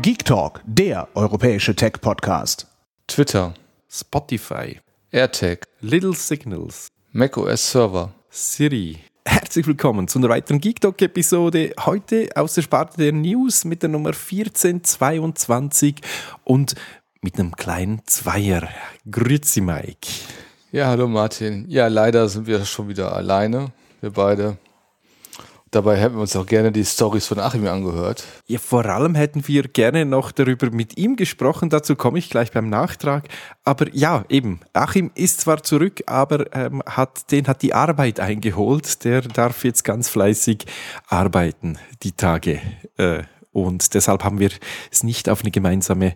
Geek Talk, der europäische Tech-Podcast. Twitter, Spotify, AirTag, Little Signals, macOS Server, Siri. Herzlich willkommen zu einer weiteren Geek Talk-Episode. Heute aus der Sparte der News mit der Nummer 1422 und mit einem kleinen Zweier. Grüezi, Mike. Ja, hallo Martin. Ja, leider sind wir schon wieder alleine, wir beide. Dabei hätten wir uns auch gerne die Storys von Achim angehört. Ja, vor allem hätten wir gerne noch darüber mit ihm gesprochen, dazu komme ich gleich beim Nachtrag. Aber ja, eben, Achim ist zwar zurück, aber hat die Arbeit eingeholt. Der darf jetzt ganz fleißig arbeiten, die Tage. Und deshalb haben wir es nicht auf eine gemeinsamen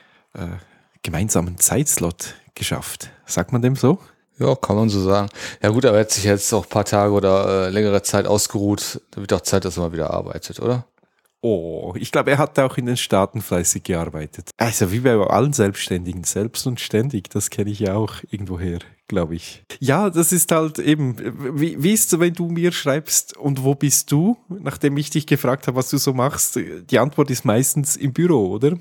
Zeitslot geschafft. Sagt man dem so? Ja, kann man so sagen. Ja gut, aber er hat sich jetzt auch ein paar Tage oder längere Zeit ausgeruht. Da wird auch Zeit, dass er mal wieder arbeitet, oder? Oh, ich glaube, er hat auch in den Staaten fleißig gearbeitet. Also wie bei allen Selbstständigen, selbst und ständig, das kenne ich ja auch irgendwoher, glaube ich. Ja, das ist halt eben, wie ist es, wenn du mir schreibst, und wo bist du? Nachdem ich dich gefragt habe, was du so machst, die Antwort ist meistens im Büro, oder?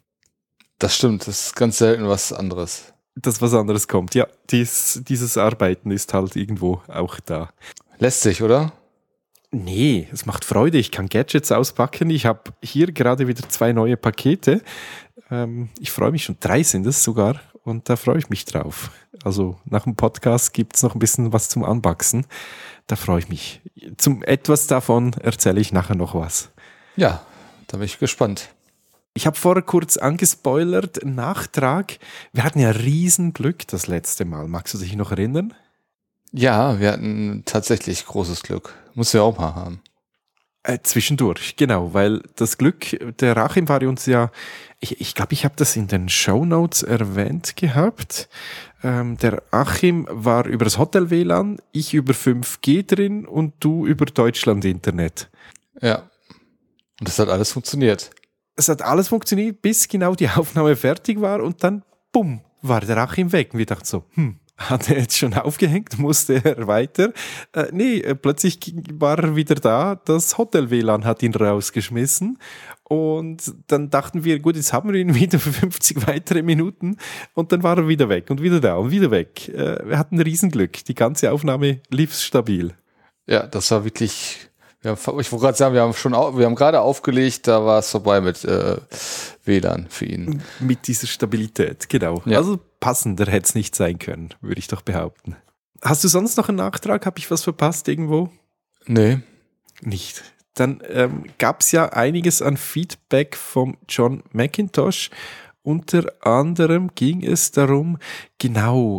Das stimmt, das ist ganz selten was anderes. Dass was anderes kommt. Ja, dieses Arbeiten ist halt irgendwo auch da. Lässt sich, oder? Nee, es macht Freude. Ich kann Gadgets auspacken. Ich habe hier gerade wieder 2 neue Pakete. Ich freue mich schon. 3 sind es sogar. Und da freue ich mich drauf. Also nach dem Podcast gibt es noch ein bisschen was zum Unboxen. Da freue ich mich. Zum etwas davon erzähle ich nachher noch was. Ja, da bin ich gespannt. Ich habe vorher kurz angespoilert, Nachtrag. Wir hatten ja Riesenglück das letzte Mal. Magst du dich noch erinnern? Ja, wir hatten tatsächlich großes Glück. Muss ja auch mal haben. Zwischendurch, genau, weil das Glück, der Achim war uns ja, ich glaube, ich habe das in den Shownotes erwähnt gehabt. Der Achim war über das Hotel-WLAN, ich über 5G drin und du über Deutschland-Internet. Ja, und das hat alles funktioniert. Es hat alles funktioniert, bis genau die Aufnahme fertig war und dann, bumm, war der Achim weg. Und wir dachten so, hat er jetzt schon aufgehängt, musste er weiter? Plötzlich war er wieder da, das Hotel-WLAN hat ihn rausgeschmissen und dann dachten wir, gut, jetzt haben wir ihn wieder für 50 weitere Minuten und dann war er wieder weg und wieder da und wieder weg. Wir hatten Riesenglück, die ganze Aufnahme lief stabil. Ja, das war wirklich... Ich wollte gerade sagen, wir haben gerade aufgelegt, da war es vorbei mit WLAN für ihn. Mit dieser Stabilität, genau. Ja. Also passender hätte es nicht sein können, würde ich doch behaupten. Hast du sonst noch einen Nachtrag? Habe ich was verpasst irgendwo? Nee. Nicht. Dann gab es ja einiges an Feedback vom John McIntosh. Unter anderem ging es darum, genau,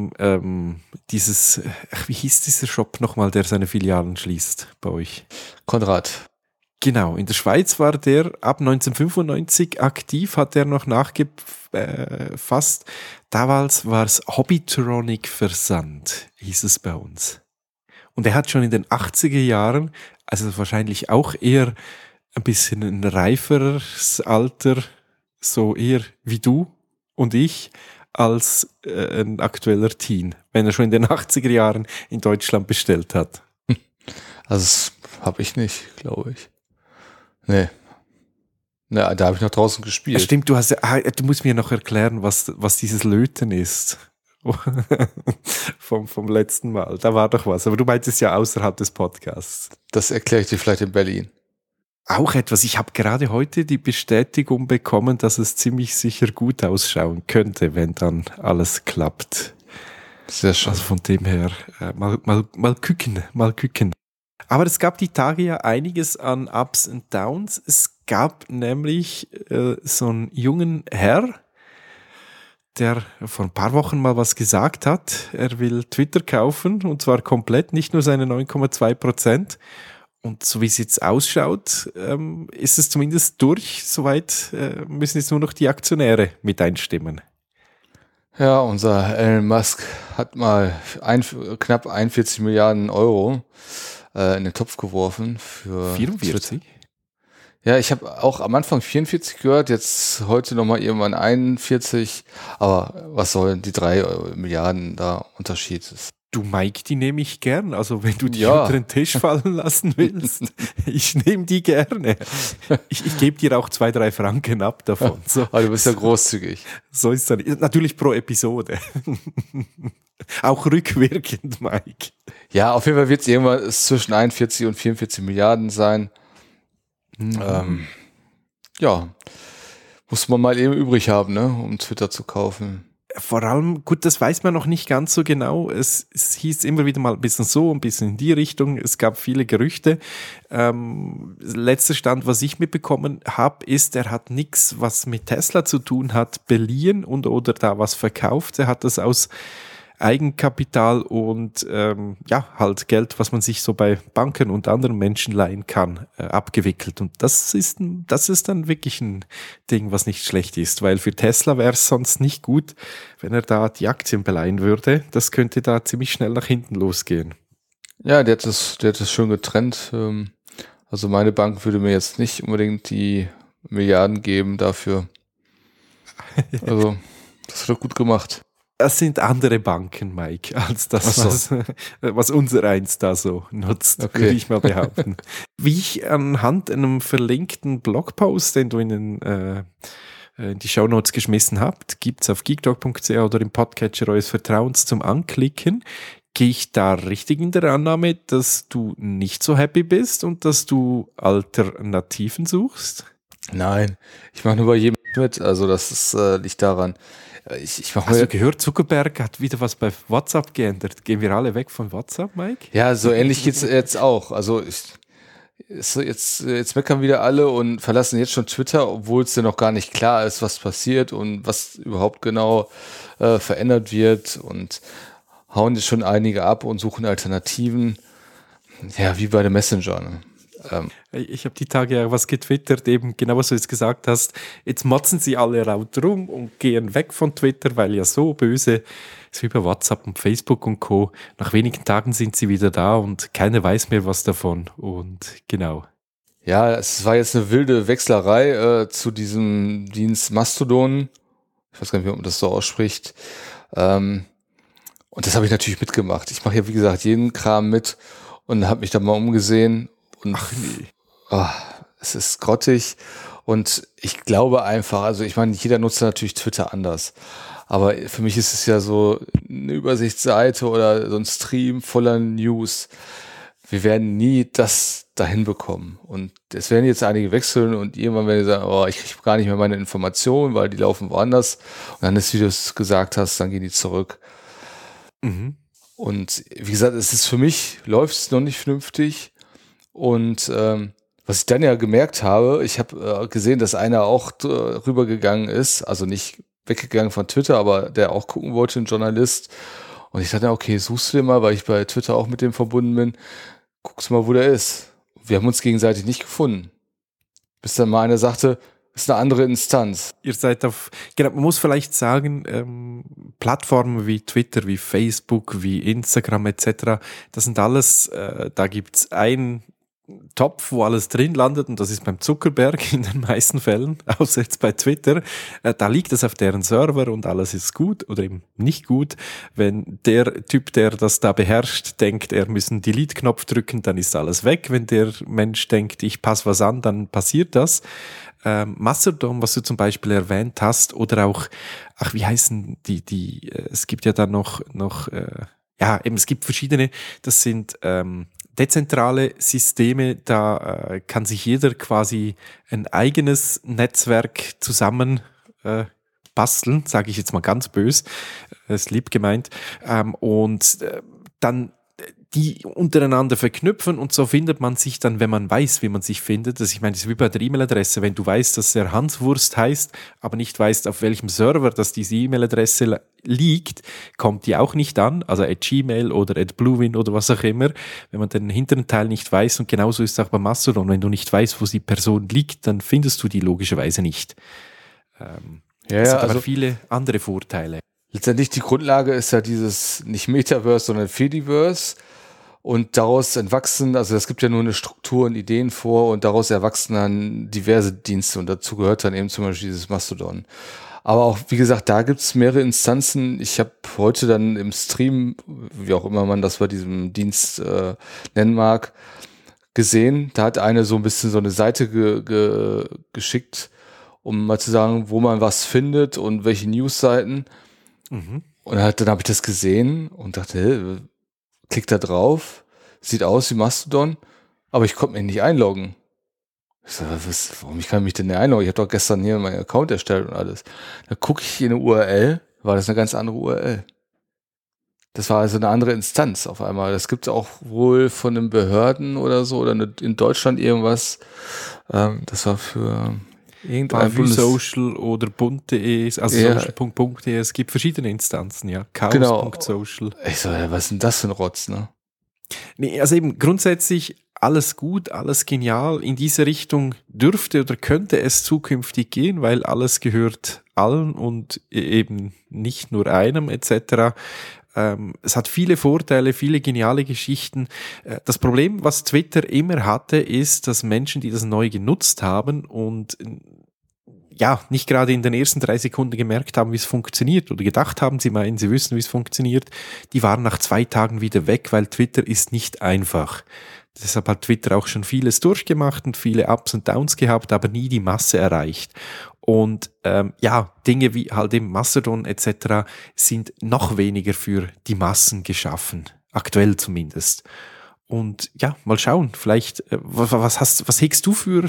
wie hieß dieser Shop nochmal, der seine Filialen schließt bei euch? Konrad. Genau, in der Schweiz war der ab 1995 aktiv, hat er noch nachgefasst. Damals war es Hobbytronic Versand, hieß es bei uns. Und er hat schon in den 80er Jahren, also wahrscheinlich auch eher ein bisschen ein reiferes Alter, so eher wie du und ich, als ein aktueller Teen, wenn er schon in den 80er Jahren in Deutschland bestellt hat. Also das habe ich nicht, glaube ich. Nee. Na, da habe ich noch draußen gespielt. Stimmt, du musst mir noch erklären, was dieses Löten ist. vom letzten Mal. Da war doch was. Aber du meintest ja außerhalb des Podcasts. Das erkläre ich dir vielleicht in Berlin. Auch etwas, ich habe gerade heute die Bestätigung bekommen, dass es ziemlich sicher gut ausschauen könnte, wenn dann alles klappt. Sehr schön. Also von dem her, mal küken. Aber es gab die Tage ja einiges an Ups und Downs. Es gab nämlich so einen jungen Herr, der vor ein paar Wochen mal was gesagt hat. Er will Twitter kaufen und zwar komplett, nicht nur seine 9,2%. Und so wie es jetzt ausschaut, ist es zumindest durch. Soweit müssen jetzt nur noch die Aktionäre mit einstimmen. Ja, unser Elon Musk hat mal knapp 41 Milliarden Euro in den Topf geworfen. Für 44? Ja, ich habe auch am Anfang 44 gehört, jetzt heute nochmal irgendwann 41. Aber was sollen die 3 Milliarden da Unterschied? Du, Mike, die nehme ich gern. Also wenn du die unter den Tisch fallen lassen willst, ich nehme die gerne. Ich gebe dir auch 2-3 Franken ab davon. So. Aber du bist ja großzügig. So ist es dann. Natürlich pro Episode. Auch rückwirkend, Mike. Ja, auf jeden Fall wird es irgendwann zwischen 41 und 44 Milliarden sein. Muss man mal eben übrig haben, ne, um Twitter zu kaufen. Vor allem, gut, das weiß man noch nicht ganz so genau. Es hieß immer wieder mal ein bisschen so, ein bisschen in die Richtung. Es gab viele Gerüchte. Letzter Stand, was ich mitbekommen habe, ist, er hat nichts, was mit Tesla zu tun hat, beliehen oder da was verkauft. Er hat das aus Eigenkapital und halt Geld, was man sich so bei Banken und anderen Menschen leihen kann, abgewickelt. Und das ist dann wirklich ein Ding, was nicht schlecht ist, weil für Tesla wäre es sonst nicht gut, wenn er da die Aktien beleihen würde. Das könnte da ziemlich schnell nach hinten losgehen. Ja, der hat das schön getrennt. Also meine Bank würde mir jetzt nicht unbedingt die Milliarden geben dafür. Also das hat er gut gemacht. Das sind andere Banken, Mike, als das, was unser eins da so nutzt, würde ich mal behaupten. Wie ich anhand einem verlinkten Blogpost, den du in die Shownotes geschmissen habt, gibt's auf geekdog.ch oder im Podcatcher eures Vertrauens zum Anklicken. Gehe ich da richtig in der Annahme, dass du nicht so happy bist und dass du Alternativen suchst? Nein, ich mache nur bei jedem mit, also das ist nicht daran. Ich mache. Hast du gehört, Zuckerberg hat wieder was bei WhatsApp geändert? Gehen wir alle weg von WhatsApp, Mike? Ja, so ähnlich geht's jetzt auch. Also jetzt meckern wieder alle und verlassen jetzt schon Twitter, obwohl es ja noch gar nicht klar ist, was passiert und was überhaupt genau verändert wird, und hauen jetzt schon einige ab und suchen Alternativen. Ja, wie bei dem Messenger, ne? Ich habe die Tage ja was getwittert, eben genau was du jetzt gesagt hast. Jetzt motzen sie alle laut rum und gehen weg von Twitter, weil ja so böse ist wie bei WhatsApp und Facebook und Co. Nach wenigen Tagen sind sie wieder da und keiner weiß mehr was davon. Und genau. Ja, es war jetzt eine wilde Wechslerei zu diesem Dienst Mastodon. Ich weiß gar nicht, wie man das so ausspricht. Und das habe ich natürlich mitgemacht. Ich mache ja, wie gesagt, jeden Kram mit und habe mich da mal umgesehen. Und es ist grottig, und ich glaube einfach, also ich meine, jeder nutzt natürlich Twitter anders, aber für mich ist es ja so eine Übersichtsseite oder so ein Stream voller News. Wir werden nie das dahin bekommen, und es werden jetzt einige wechseln und irgendwann werden die sagen, ich kriege gar nicht mehr meine Informationen, weil die laufen woanders, und dann ist, wie du es gesagt hast, dann gehen die zurück. Und wie gesagt, es ist für mich, läuft es noch nicht vernünftig. Und was ich dann ja gemerkt habe, ich habe gesehen, dass einer auch rübergegangen ist, also nicht weggegangen von Twitter, aber der auch gucken wollte, ein Journalist. Und ich dachte, okay, suchst du den mal, weil ich bei Twitter auch mit dem verbunden bin. Guckst mal, wo der ist. Wir haben uns gegenseitig nicht gefunden. Bis dann mal einer sagte, ist eine andere Instanz. Ihr seid genau, man muss vielleicht sagen, Plattformen wie Twitter, wie Facebook, wie Instagram etc., das sind alles, da gibt's einen Topf, wo alles drin landet, und das ist beim Zuckerberg in den meisten Fällen, außer jetzt bei Twitter. Da liegt es auf deren Server und alles ist gut oder eben nicht gut. Wenn der Typ, der das da beherrscht, denkt, er müsse einen Delete-Knopf drücken, dann ist alles weg. Wenn der Mensch denkt, ich passe was an, dann passiert das. Mastodon, was du zum Beispiel erwähnt hast, oder auch, wie heißen die, es gibt ja dann noch, es gibt verschiedene, das sind dezentrale Systeme, da kann sich jeder quasi ein eigenes Netzwerk zusammen basteln, sage ich jetzt mal ganz bös, ist lieb gemeint, und dann die untereinander verknüpfen, und so findet man sich dann, wenn man weiß, wie man sich findet. Ich meine, das ist wie bei der E-Mail-Adresse. Wenn du weißt, dass er Hanswurst heißt, aber nicht weißt, auf welchem Server dass diese E-Mail-Adresse liegt, kommt die auch nicht an, also @Gmail oder @Bluewin oder was auch immer, wenn man den hinteren Teil nicht weiß. Und genauso ist es auch bei Mastodon. Wenn du nicht weißt, wo die Person liegt, dann findest du die logischerweise nicht. Es hat aber viele andere Vorteile. Letztendlich die Grundlage ist ja dieses nicht Metaverse, sondern Fediverse. Und daraus entwachsen, also es gibt ja nur eine Struktur und Ideen vor, und daraus erwachsen dann diverse Dienste, und dazu gehört dann eben zum Beispiel dieses Mastodon. Aber auch, wie gesagt, da gibt es mehrere Instanzen. Ich habe heute dann im Stream, wie auch immer man das bei diesem Dienst nennen mag, gesehen. Da hat eine so ein bisschen so eine Seite geschickt, um mal zu sagen, wo man was findet und welche Newsseiten. Und dann habe ich das gesehen und dachte, hey, klick da drauf, sieht aus wie Mastodon, aber ich konnte mich nicht einloggen. Ich so, warum ich kann mich denn nicht einloggen? Ich habe doch gestern hier meinen Account erstellt und alles. Da gucke ich in eine URL, war das eine ganz andere URL. Das war also eine andere Instanz auf einmal. Das gibt es auch wohl von den Behörden oder so, oder in Deutschland irgendwas. Das war für irgendein Social oder Bund.de, also Ja. social.de, es gibt verschiedene Instanzen, ja. Genau. Chaos.social. Ich so, ja, was ist denn das für ein Rotz, ne? Nee, also eben grundsätzlich alles gut, alles genial. In diese Richtung dürfte oder könnte es zukünftig gehen, weil alles gehört allen und eben nicht nur einem etc. Es hat viele Vorteile, viele geniale Geschichten. Das Problem, was Twitter immer hatte, ist, dass Menschen, die das neu genutzt haben und ja, nicht gerade in den ersten 3 Sekunden gemerkt haben, wie es funktioniert oder gedacht haben, sie meinen, sie wissen, wie es funktioniert, die waren nach 2 Tagen wieder weg, weil Twitter ist nicht einfach. Deshalb hat Twitter auch schon vieles durchgemacht und viele Ups und Downs gehabt, aber nie die Masse erreicht. Und ja, Dinge wie halt eben Mastodon etc. sind noch weniger für die Massen geschaffen, aktuell zumindest. Und ja, mal schauen, vielleicht, was hegst du für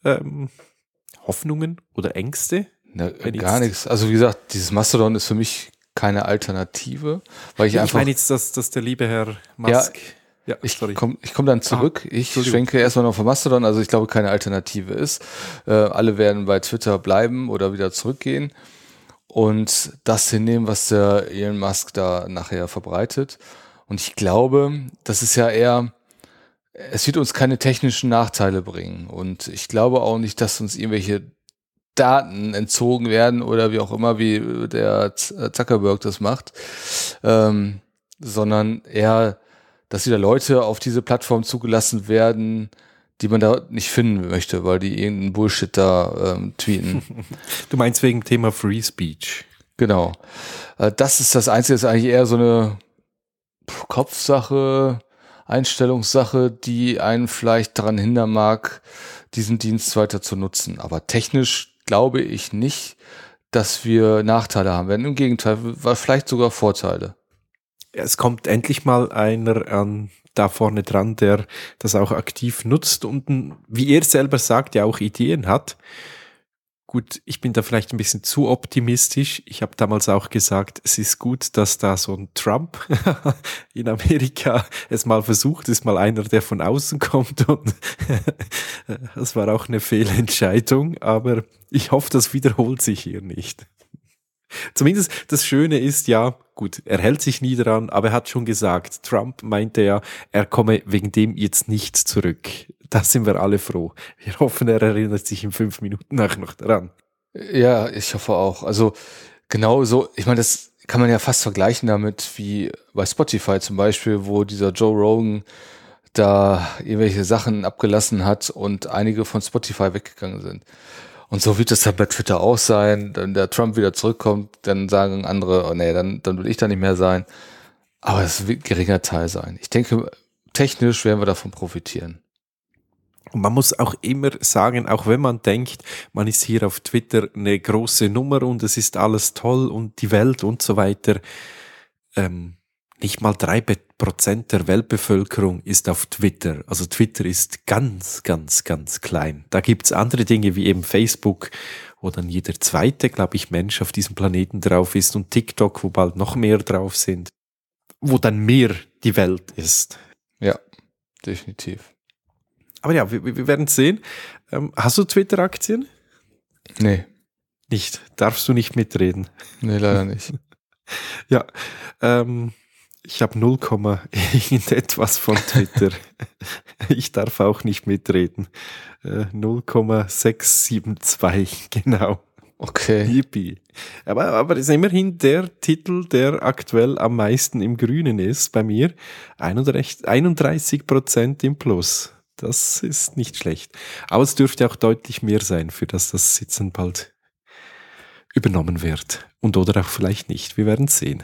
Hoffnungen oder Ängste? Na, gar nichts. Also wie gesagt, dieses Mastodon ist für mich keine Alternative, weil ich meine jetzt, dass der liebe Herr Musk... Ja, ich komm dann zurück. Ich schwenke erstmal noch von Mastodon. Also ich glaube, keine Alternative ist. Alle werden bei Twitter bleiben oder wieder zurückgehen und das hinnehmen, was der Elon Musk da nachher verbreitet. Und ich glaube, das ist ja eher, es wird uns keine technischen Nachteile bringen. Und ich glaube auch nicht, dass uns irgendwelche Daten entzogen werden oder wie auch immer, wie der Zuckerberg das macht, sondern eher, dass wieder Leute auf diese Plattform zugelassen werden, die man da nicht finden möchte, weil die irgendeinen Bullshit da tweeten. Du meinst wegen Thema Free Speech? Genau. Das ist das Einzige, das ist eigentlich eher so eine Kopfsache, Einstellungssache, die einen vielleicht daran hindern mag, diesen Dienst weiter zu nutzen. Aber technisch glaube ich nicht, dass wir Nachteile haben werden. Im Gegenteil, vielleicht sogar Vorteile. Es kommt endlich mal einer da vorne dran, der das auch aktiv nutzt und, wie er selber sagt, ja auch Ideen hat. Gut, ich bin da vielleicht ein bisschen zu optimistisch. Ich habe damals auch gesagt, es ist gut, dass da so ein Trump in Amerika es mal versucht, ist mal einer, der von außen kommt und das war auch eine Fehlentscheidung, aber ich hoffe, das wiederholt sich hier nicht. Zumindest das Schöne ist ja, gut, er hält sich nie dran, aber er hat schon gesagt, Trump meinte ja, er komme wegen dem jetzt nicht zurück. Da sind wir alle froh. Wir hoffen, er erinnert sich in 5 Minuten nach noch daran. Ja, ich hoffe auch. Also genau so, ich meine, das kann man ja fast vergleichen damit wie bei Spotify zum Beispiel, wo dieser Joe Rogan da irgendwelche Sachen abgelassen hat und einige von Spotify weggegangen sind. Und so wird es dann bei Twitter auch sein. Wenn der Trump wieder zurückkommt, dann sagen andere, oh nee, dann will ich da nicht mehr sein. Aber es wird ein geringer Teil sein. Ich denke, technisch werden wir davon profitieren. Und man muss auch immer sagen, auch wenn man denkt, man ist hier auf Twitter eine große Nummer und es ist alles toll und die Welt und so weiter, nicht mal 3% der Weltbevölkerung ist auf Twitter. Also Twitter ist ganz, ganz, ganz klein. Da gibt's andere Dinge wie eben Facebook, wo dann jeder zweite, glaube ich, Mensch auf diesem Planeten drauf ist und TikTok, wo bald noch mehr drauf sind, wo dann mehr die Welt ist. Ja, definitiv. Aber ja, wir werden sehen. Hast du Twitter-Aktien? Nee. Nicht. Darfst du nicht mitreden? Nee, leider nicht. Ja, ich habe 0, irgendetwas von Twitter. Ich darf auch nicht mitreden. 0,672, genau. Okay. Yippie. Aber ist immerhin der Titel, der aktuell am meisten im Grünen ist bei mir. 31% im Plus. Das ist nicht schlecht. Aber es dürfte auch deutlich mehr sein, für das jetzt dann bald übernommen wird. Und oder auch vielleicht nicht. Wir werden sehen.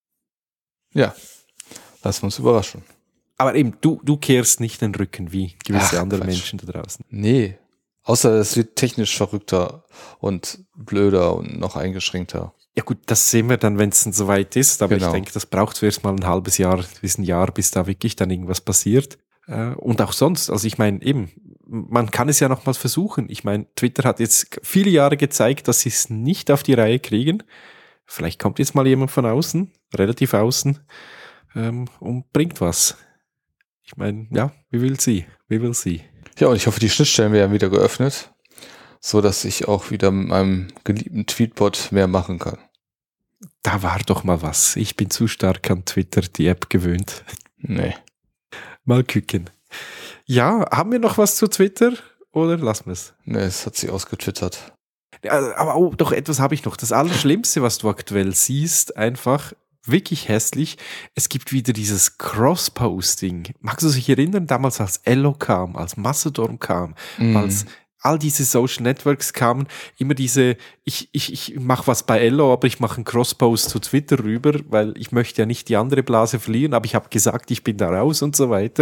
Ja, lassen wir uns überraschen. Aber eben, du kehrst nicht den Rücken wie gewisse andere Quatsch. Menschen da draußen. Nee, außer es wird technisch verrückter und blöder und noch eingeschränkter. Ja gut, das sehen wir dann, wenn es dann soweit ist. Aber Genau. ich denke, das braucht zuerst mal ein halbes Jahr, bis ein Jahr, bis da wirklich dann irgendwas passiert. Und auch sonst, also ich meine eben, man kann es ja nochmals versuchen. Ich meine, Twitter hat jetzt viele Jahre gezeigt, dass sie es nicht auf die Reihe kriegen. Vielleicht kommt jetzt mal jemand von außen, relativ außen, und bringt was. Ich meine, ja, we will see. Ja, und ich hoffe, die Schnittstellen werden wieder geöffnet, so dass ich auch wieder mit meinem geliebten Tweetbot mehr machen kann. Da war doch mal was. Ich bin zu stark an Twitter, die App gewöhnt. Nee. Mal gucken. Ja, haben wir noch was zu Twitter oder lassen wir es? Nee, es hat sich ausgetwittert. Ja, aber doch, etwas habe ich noch. Das Allerschlimmste, was du aktuell siehst, einfach wirklich hässlich. Es gibt wieder dieses Cross-Posting. Magst du dich erinnern, damals als Ello kam, als Mastodon kam, als all diese Social Networks kamen, immer diese, ich mache was bei Ello, aber ich mache einen Cross-Post zu Twitter rüber, weil ich möchte ja nicht die andere Blase verlieren, aber ich habe gesagt, ich bin da raus und so weiter.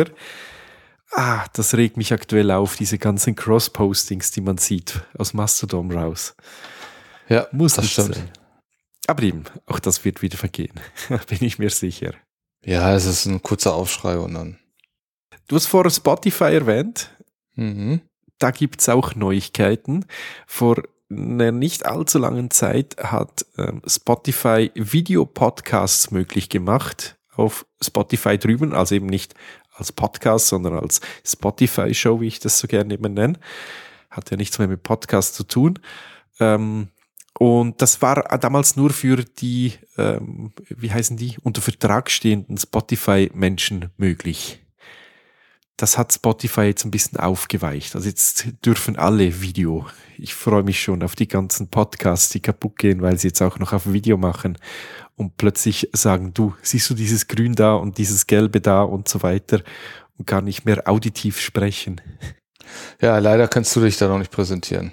Das regt mich aktuell auf, diese ganzen Cross-Postings, die man sieht, aus Mastodon raus. Ja, Muss das nicht stimmt. sein. Aber eben, auch das wird wieder vergehen, bin ich mir sicher. Ja, es ist ein kurzer Aufschrei und dann. Du hast vorher Spotify erwähnt. Mhm. Da gibt's auch Neuigkeiten. Vor einer nicht allzu langen Zeit hat Spotify Videopodcasts möglich gemacht auf Spotify drüben, also eben nicht als Podcast, sondern als Spotify-Show, wie ich das so gerne immer nenne. Hat ja nichts mehr mit Podcast zu tun. Und das war damals nur für die, wie heißen die, unter Vertrag stehenden Spotify-Menschen möglich. Das hat Spotify jetzt ein bisschen aufgeweicht. Also jetzt dürfen alle Video. Ich freue mich schon auf die ganzen Podcasts, die kaputt gehen, weil sie jetzt auch noch auf Video machen und plötzlich sagen, du, siehst du dieses Grün da und dieses Gelbe da und so weiter und gar nicht mehr auditiv sprechen. Ja, leider kannst du dich da noch nicht präsentieren.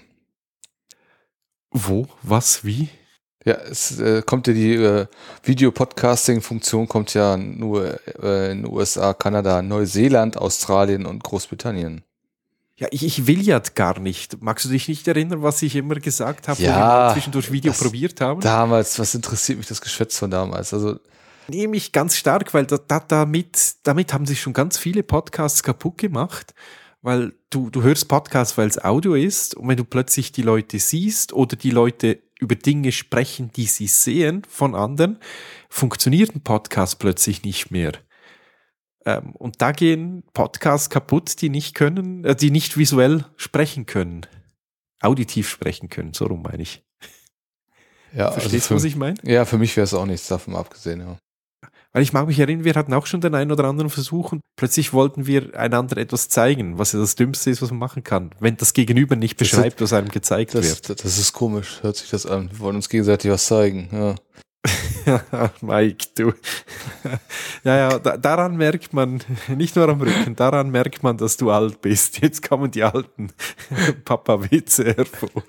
Wo? Was? Wie? Ja, es kommt ja die Video-Podcasting-Funktion kommt ja nur in USA, Kanada, Neuseeland, Australien und Großbritannien. Ja, ich will ja gar nicht. Magst du dich nicht erinnern, was ich immer gesagt habe, Ja, wo wir mal zwischendurch Video das- probiert haben? Damals, was interessiert mich das Geschwätz von damals? Also, Nehme ich ganz stark, weil damit haben sich schon ganz viele Podcasts kaputt gemacht, weil du hörst Podcasts, weil es Audio ist und wenn du plötzlich die Leute siehst oder die Leute über Dinge sprechen, die sie sehen von anderen, funktioniert ein Podcast plötzlich nicht mehr. Und da gehen Podcasts kaputt, die nicht können, die nicht visuell sprechen können. Auditiv sprechen können, so rum meine ich. ja, Verstehst du, was ich meine? Ja, für mich wäre es auch nichts davon abgesehen, ja. Weil ich mag mich erinnern, wir hatten auch schon den einen oder anderen Versuch und plötzlich wollten wir einander etwas zeigen, was ja das Dümmste ist, was man machen kann. Wenn das Gegenüber nicht Das beschreibt, was einem gezeigt wird. Das ist komisch, hört sich das an. Wir wollen uns gegenseitig was zeigen, ja. Mike, du. Ja, daran merkt man, nicht nur am Rücken, daran merkt man, dass du alt bist. Jetzt kommen die alten Papa-Witze hervor.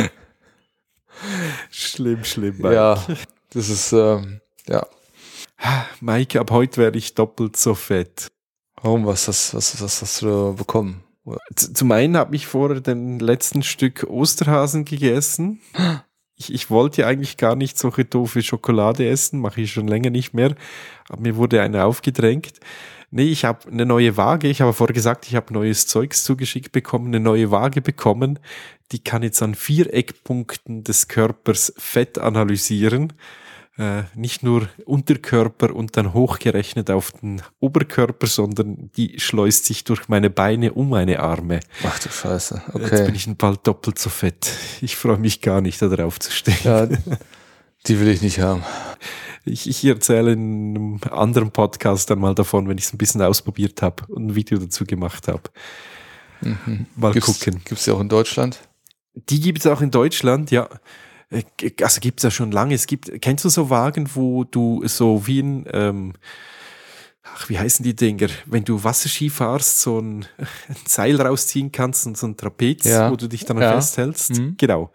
Schlimm, Mike. Ja, das ist, ja. Mike, ab heute werde ich doppelt so fett. Warum? Was hast du bekommen? Zum einen habe ich vorher den letzten Stück Osterhasen gegessen. Ich wollte ja eigentlich gar nicht solche doofe Schokolade essen, mache ich schon länger nicht mehr. Aber mir wurde eine aufgedrängt. Nee, ich habe eine neue Waage. Ich habe vorher gesagt, ich habe neues Zeugs zugeschickt bekommen, eine neue Waage bekommen. Die kann jetzt an 4 Eckpunkten des Körpers Fett analysieren. Nicht nur Unterkörper und dann hochgerechnet auf den Oberkörper, sondern die schleust sich durch meine Beine um meine Arme. Ach du Scheiße, okay. Jetzt bin ich bald doppelt so fett. Ich freue mich gar nicht, da drauf zu stehen. Ja, die will ich nicht haben. Ich erzähle in einem anderen Podcast dann mal davon, wenn ich es ein bisschen ausprobiert habe und ein Video dazu gemacht habe. Mal gucken. Gibt's die auch in Deutschland? Die gibt es auch in Deutschland, ja. Also gibt es ja schon lange. Kennst du so Wagen, wo du so wie ein, wie heißen die Dinger? Wenn du Wasserski fahrst, so ein Seil rausziehen kannst und so ein Trapez, Ja. wo du dich dann Ja. festhältst. Mhm. Genau.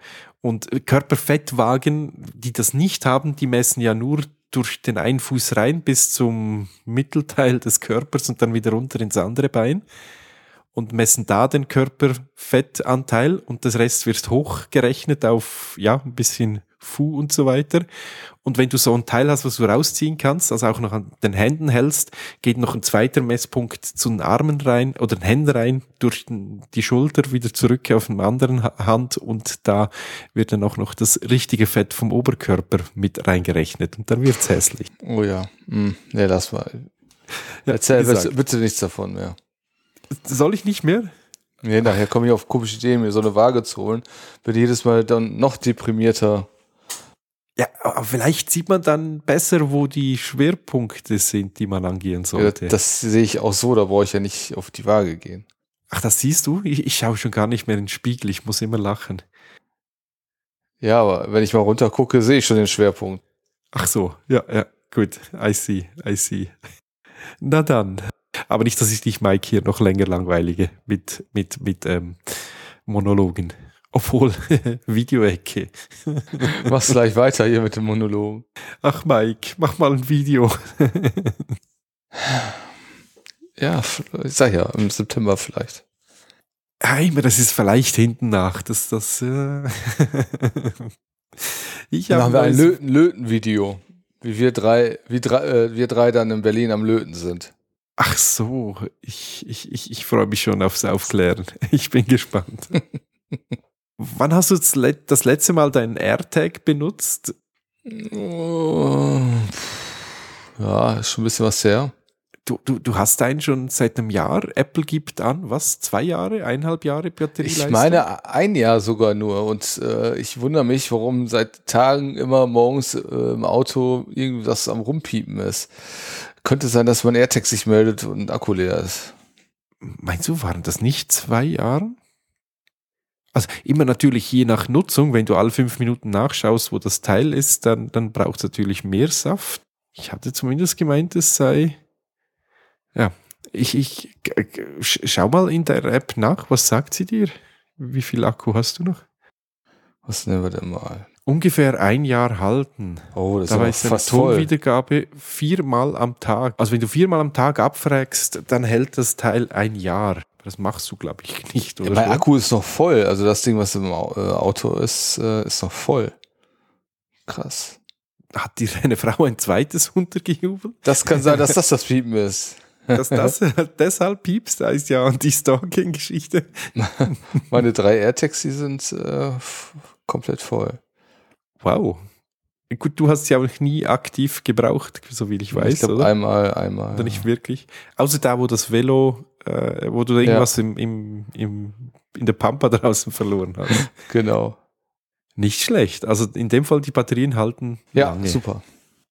Und Körperfettwagen, die das nicht haben, die messen ja nur durch den einen Fuß rein bis zum Mittelteil des Körpers und dann wieder runter ins andere Bein und messen da den Körperfettanteil und das Rest wird hochgerechnet auf, ja, ein bisschen Fu und so weiter. Und wenn du so ein Teil hast, was du rausziehen kannst, also auch noch an den Händen hältst, geht noch ein zweiter Messpunkt zu den Armen rein oder den Händen rein, durch die Schulter wieder zurück auf den anderen Hand und da wird dann auch noch das richtige Fett vom Oberkörper mit reingerechnet und dann wird's hässlich. Oh ja. Nee, lass mal. Ja, Erzähl gesagt. bitte nichts davon mehr. Soll ich nicht mehr? Nee, nachher komme ich auf komische Ideen, mir so eine Waage zu holen. Bin jedes Mal dann noch deprimierter. Ja, aber vielleicht sieht man dann besser, wo die Schwerpunkte sind, die man angehen sollte. Ja, das sehe ich auch so, da brauche ich ja nicht auf die Waage gehen. Ach, das siehst du? Ich schaue schon gar nicht mehr in den Spiegel, ich muss immer lachen. Ja, aber wenn ich mal runter gucke, sehe ich schon den Schwerpunkt. Ach so, ja, gut. I see. Na dann. Aber nicht, dass ich dich, Mike, hier noch länger langweilige mit Monologen. Obwohl, Videoecke. Mach's gleich weiter hier mit dem Monolog. Ach, Mike, mach mal ein Video. Ja, ich sag ja, im September vielleicht. Heimer, das ist vielleicht hinten nach. Ich Dann habe haben wir ein Löten-Video. Wie wir drei dann in Berlin am Löten sind. Ach so, ich freue mich schon aufs Aufklären. Ich bin gespannt. Wann hast du das letzte Mal deinen AirTag benutzt? Oh, ja, ist schon ein bisschen was her. Du hast einen schon seit einem Jahr. Apple gibt an, was? 2 Jahre, 1,5 Jahre Batterieleistung? Ich meine 1 Jahr sogar nur. Und ich wundere mich, warum seit Tagen immer morgens im Auto irgendwas am Rumpiepen ist. Könnte sein, dass mein AirTag sich meldet und Akku leer ist. Meinst du, waren das nicht 2 Jahre? Also immer natürlich je nach Nutzung, wenn du alle 5 Minuten nachschaust, wo das Teil ist, dann braucht es natürlich mehr Saft. Ich hatte zumindest gemeint, es sei... Ja, ich schau mal in der App nach, was sagt sie dir? Wie viel Akku hast du noch? Was nehmen wir denn mal? Ungefähr 1 Jahr halten. Oh, das Dabei ist ist eine fast voll. Tonwiedergabe 4-mal am Tag. Also wenn du 4-mal am Tag abfragst, dann hält das Teil 1 Jahr. Das machst du, glaube ich, nicht, oder? Ja, mein so? Akku ist noch voll. Also das Ding, was im Auto ist noch voll. Krass. Hat dir deine Frau ein zweites untergejubelt? Das kann sein, dass das Piepen ist. Dass das deshalb piepst, da ist ja die Stalking-Geschichte. Meine 3 AirTags, die sind komplett voll. Wow. Gut, du hast sie auch nie aktiv gebraucht, so wie ich weiß, Ich glaube oder? einmal. Oder nicht wirklich. Außer da, wo das Velo, wo du irgendwas in der Pampa draußen verloren hast. Genau. Nicht schlecht. Also in dem Fall, die Batterien halten Ja, lange. super.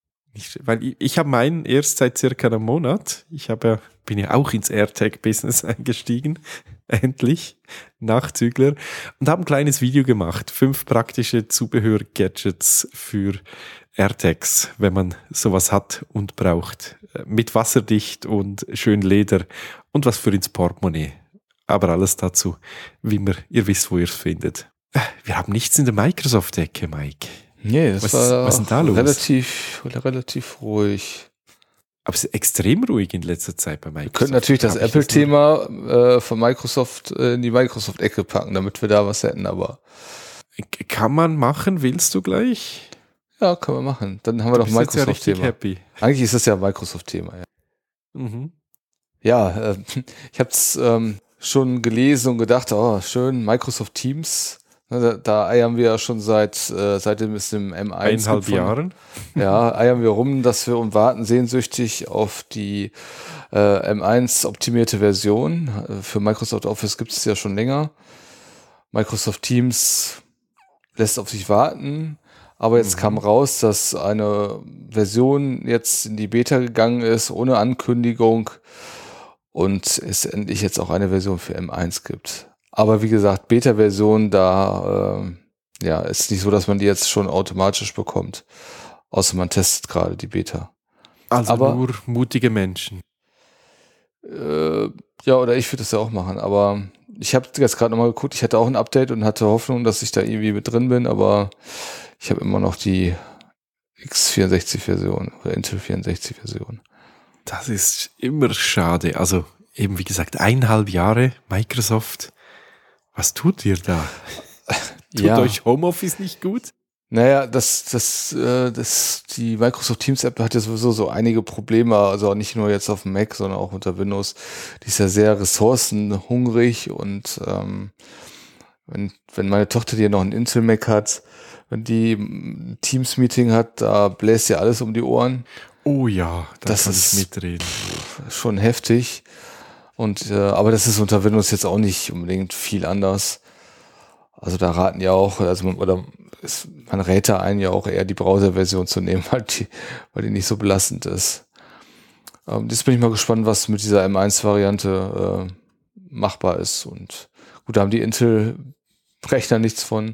Weil ich habe meinen erst seit circa einem Monat. Bin ja auch ins AirTag-Business eingestiegen. Endlich. Nachzügler. Und habe ein kleines Video gemacht. 5 praktische Zubehör-Gadgets für AirTags, wenn man sowas hat und braucht. Mit wasserdicht und schön Leder und was für ins Portemonnaie. Aber alles dazu, ihr wisst, wo ihr es findet. Wir haben nichts in der Microsoft-Ecke, Mike. Nee, das war was ist denn da los? relativ ruhig. Aber es ist extrem ruhig in letzter Zeit bei Microsoft. Wir könnten natürlich das Apple-Thema von Microsoft in die Microsoft-Ecke packen, damit wir da was hätten, aber... Kann man machen, willst du gleich? Ja, können wir machen. Dann haben wir doch ein Microsoft-Thema. Happy. Eigentlich ist das ja ein Microsoft-Thema, ja. Mhm. Ja, ich habe es schon gelesen und gedacht, oh, schön, Microsoft Teams. Da eiern wir ja schon seitdem es im M1 1,5 Jahren. Ja, eiern wir rum, dass wir und warten sehnsüchtig auf die M1 optimierte Version. Für Microsoft Office gibt es ja schon länger. Microsoft Teams lässt auf sich warten. Aber jetzt kam raus, dass eine Version jetzt in die Beta gegangen ist, ohne Ankündigung. Und es endlich jetzt auch eine Version für M1 gibt. Aber wie gesagt, Beta-Version, da ist nicht so, dass man die jetzt schon automatisch bekommt. Außer man testet gerade die Beta. Also aber, nur mutige Menschen. Ja, oder ich würde das ja auch machen. Aber ich habe jetzt gerade nochmal geguckt, ich hatte auch ein Update und hatte Hoffnung, dass ich da irgendwie mit drin bin, aber ich habe immer noch die x64-Version oder Intel 64-Version. Das ist immer schade. Also eben wie gesagt, 1,5 Jahre Microsoft. Was tut ihr da? Tut euch Homeoffice nicht gut? Naja, die Microsoft Teams App hat ja sowieso so einige Probleme, also nicht nur jetzt auf dem Mac, sondern auch unter Windows. Die ist ja sehr ressourcenhungrig und wenn meine Tochter, die ja noch ein Intel Mac hat, wenn die ein Teams-Meeting hat, da bläst ja alles um die Ohren. Oh ja, das kann ist ich mitreden. Schon heftig. Und aber das ist unter Windows jetzt auch nicht unbedingt viel anders. Also da raten ja auch, man rät da einen ja auch eher die Browser-Version zu nehmen, weil die nicht so belastend ist. Jetzt bin ich mal gespannt, was mit dieser M1-Variante machbar ist. Und gut, da haben die Intel-Rechner nichts von.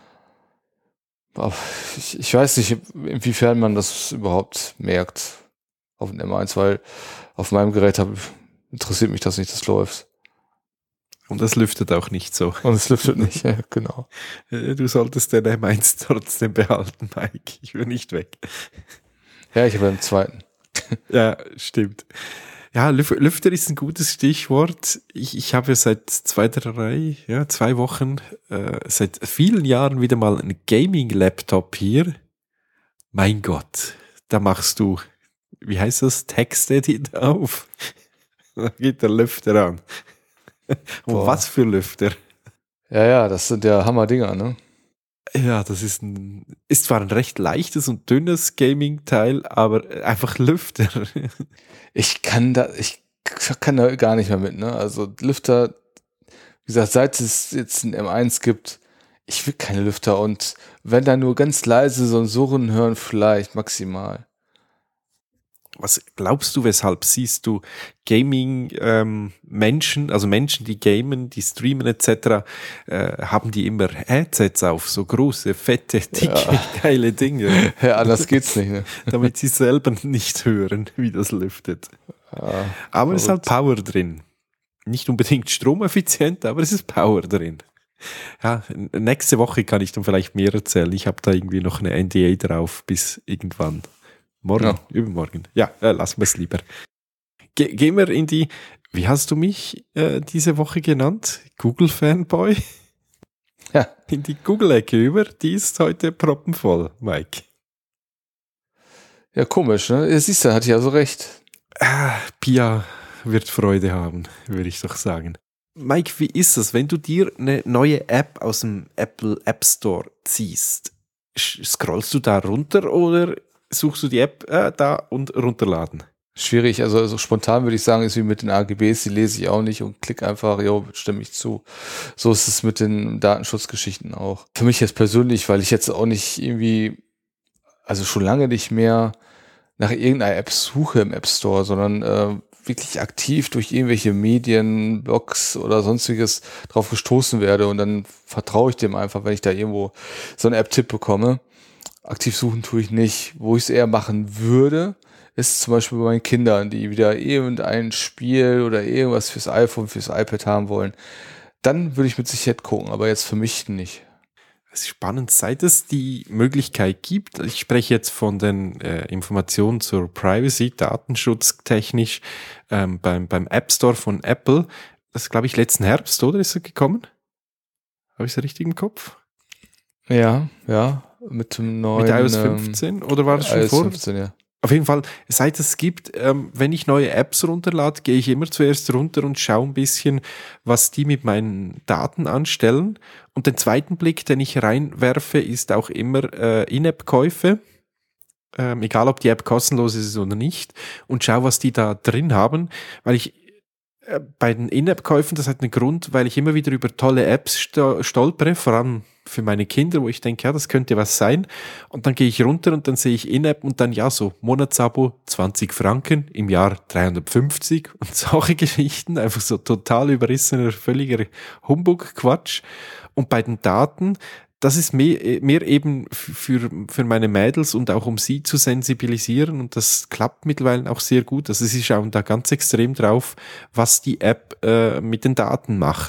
Aber ich weiß nicht, inwiefern man das überhaupt merkt auf dem M1, weil auf meinem Gerät interessiert mich das nicht, das läuft. Und das lüftet auch nicht so. Und es lüftet nicht, ja, genau. Du solltest den M1 trotzdem behalten, Mike. Ich will nicht weg. Ja, ich habe einen zweiten. Ja, stimmt. Ja, Lüfter ist ein gutes Stichwort. Ich habe seit 2 Wochen, seit vielen Jahren wieder mal einen Gaming-Laptop hier. Mein Gott, da machst du, wie heißt das, Textedit auf. Da geht der Lüfter an. Und was für Lüfter? Ja, das sind ja Hammer-Dinger, ne? Ja, das ist zwar ein recht leichtes und dünnes Gaming-Teil, aber einfach Lüfter. Ich kann da gar nicht mehr mit, ne? Also Lüfter, wie gesagt, seit es jetzt ein M1 gibt, ich will keine Lüfter und wenn da nur ganz leise so ein Surren hören, vielleicht maximal. Was glaubst du, weshalb siehst du Gaming-Menschen, also Menschen, die gamen, die streamen etc., haben die immer Headsets auf, so große, fette, dicke, geile Dinge. Ja, anders geht's nicht, ne? Damit sie selber nicht hören, wie das lüftet. Ja, aber es ist halt Power drin. Nicht unbedingt stromeffizient, aber es ist Power drin. Ja, nächste Woche kann ich dann vielleicht mehr erzählen. Ich habe da irgendwie noch eine NDA drauf bis irgendwann. Morgen, übermorgen. Ja, lassen wir es lieber. Gehen wir in die, wie hast du mich diese Woche genannt? Google-Fanboy? Ja. In die Google-Ecke über, die ist heute proppenvoll, Mike. Ja, komisch, ne? Siehst du, hatte ich ja so recht. Pia wird Freude haben, würde ich doch sagen. Mike, wie ist das, wenn du dir eine neue App aus dem Apple App Store ziehst? Scrollst du da runter oder suchst du die App da und runterladen? Schwierig, also spontan würde ich sagen, ist wie mit den AGBs, die lese ich auch nicht und klick einfach, stimme ich zu. So ist es mit den Datenschutzgeschichten auch. Für mich jetzt persönlich, weil ich jetzt auch nicht irgendwie, also schon lange nicht mehr nach irgendeiner App suche im App Store, sondern wirklich aktiv durch irgendwelche Medien, Blogs oder sonstiges drauf gestoßen werde und dann vertraue ich dem einfach, wenn ich da irgendwo so einen App-Tipp bekomme. Aktiv suchen tue ich nicht. Wo ich es eher machen würde, ist zum Beispiel bei meinen Kindern, die wieder irgendein Spiel oder irgendwas fürs iPhone, fürs iPad haben wollen. Dann würde ich mit Sicherheit gucken, aber jetzt für mich nicht. Es ist spannend, seit es die Möglichkeit gibt, ich spreche jetzt von den Informationen zur Privacy, datenschutztechnisch, beim App Store von Apple, das ist, glaube ich, letzten Herbst, oder ist er gekommen? Habe ich es richtig im Kopf? Ja, mit dem neuen... Mit iOS 15, oder war das schon iOS vor? 15, ja. Auf jeden Fall, seit es gibt, wenn ich neue Apps runterlade, gehe ich immer zuerst runter und schaue ein bisschen, was die mit meinen Daten anstellen. Und den zweiten Blick, den ich reinwerfe, ist auch immer In-App-Käufe. Egal, ob die App kostenlos ist oder nicht. Und schaue, was die da drin haben. Weil ich bei den In-App-Käufen, das hat einen Grund, weil ich immer wieder über tolle Apps stolpere, vor allem für meine Kinder, wo ich denke, ja, das könnte was sein. Und dann gehe ich runter und dann sehe ich In-App und dann, ja, so Monatsabo 20 Franken, im Jahr 350 und solche Geschichten, einfach so total überrissener, völliger Humbug-Quatsch. Und bei den Daten, das ist mehr eben für meine Mädels und auch um sie zu sensibilisieren und das klappt mittlerweile auch sehr gut. Also sie schauen da ganz extrem drauf, was die App mit den Daten macht.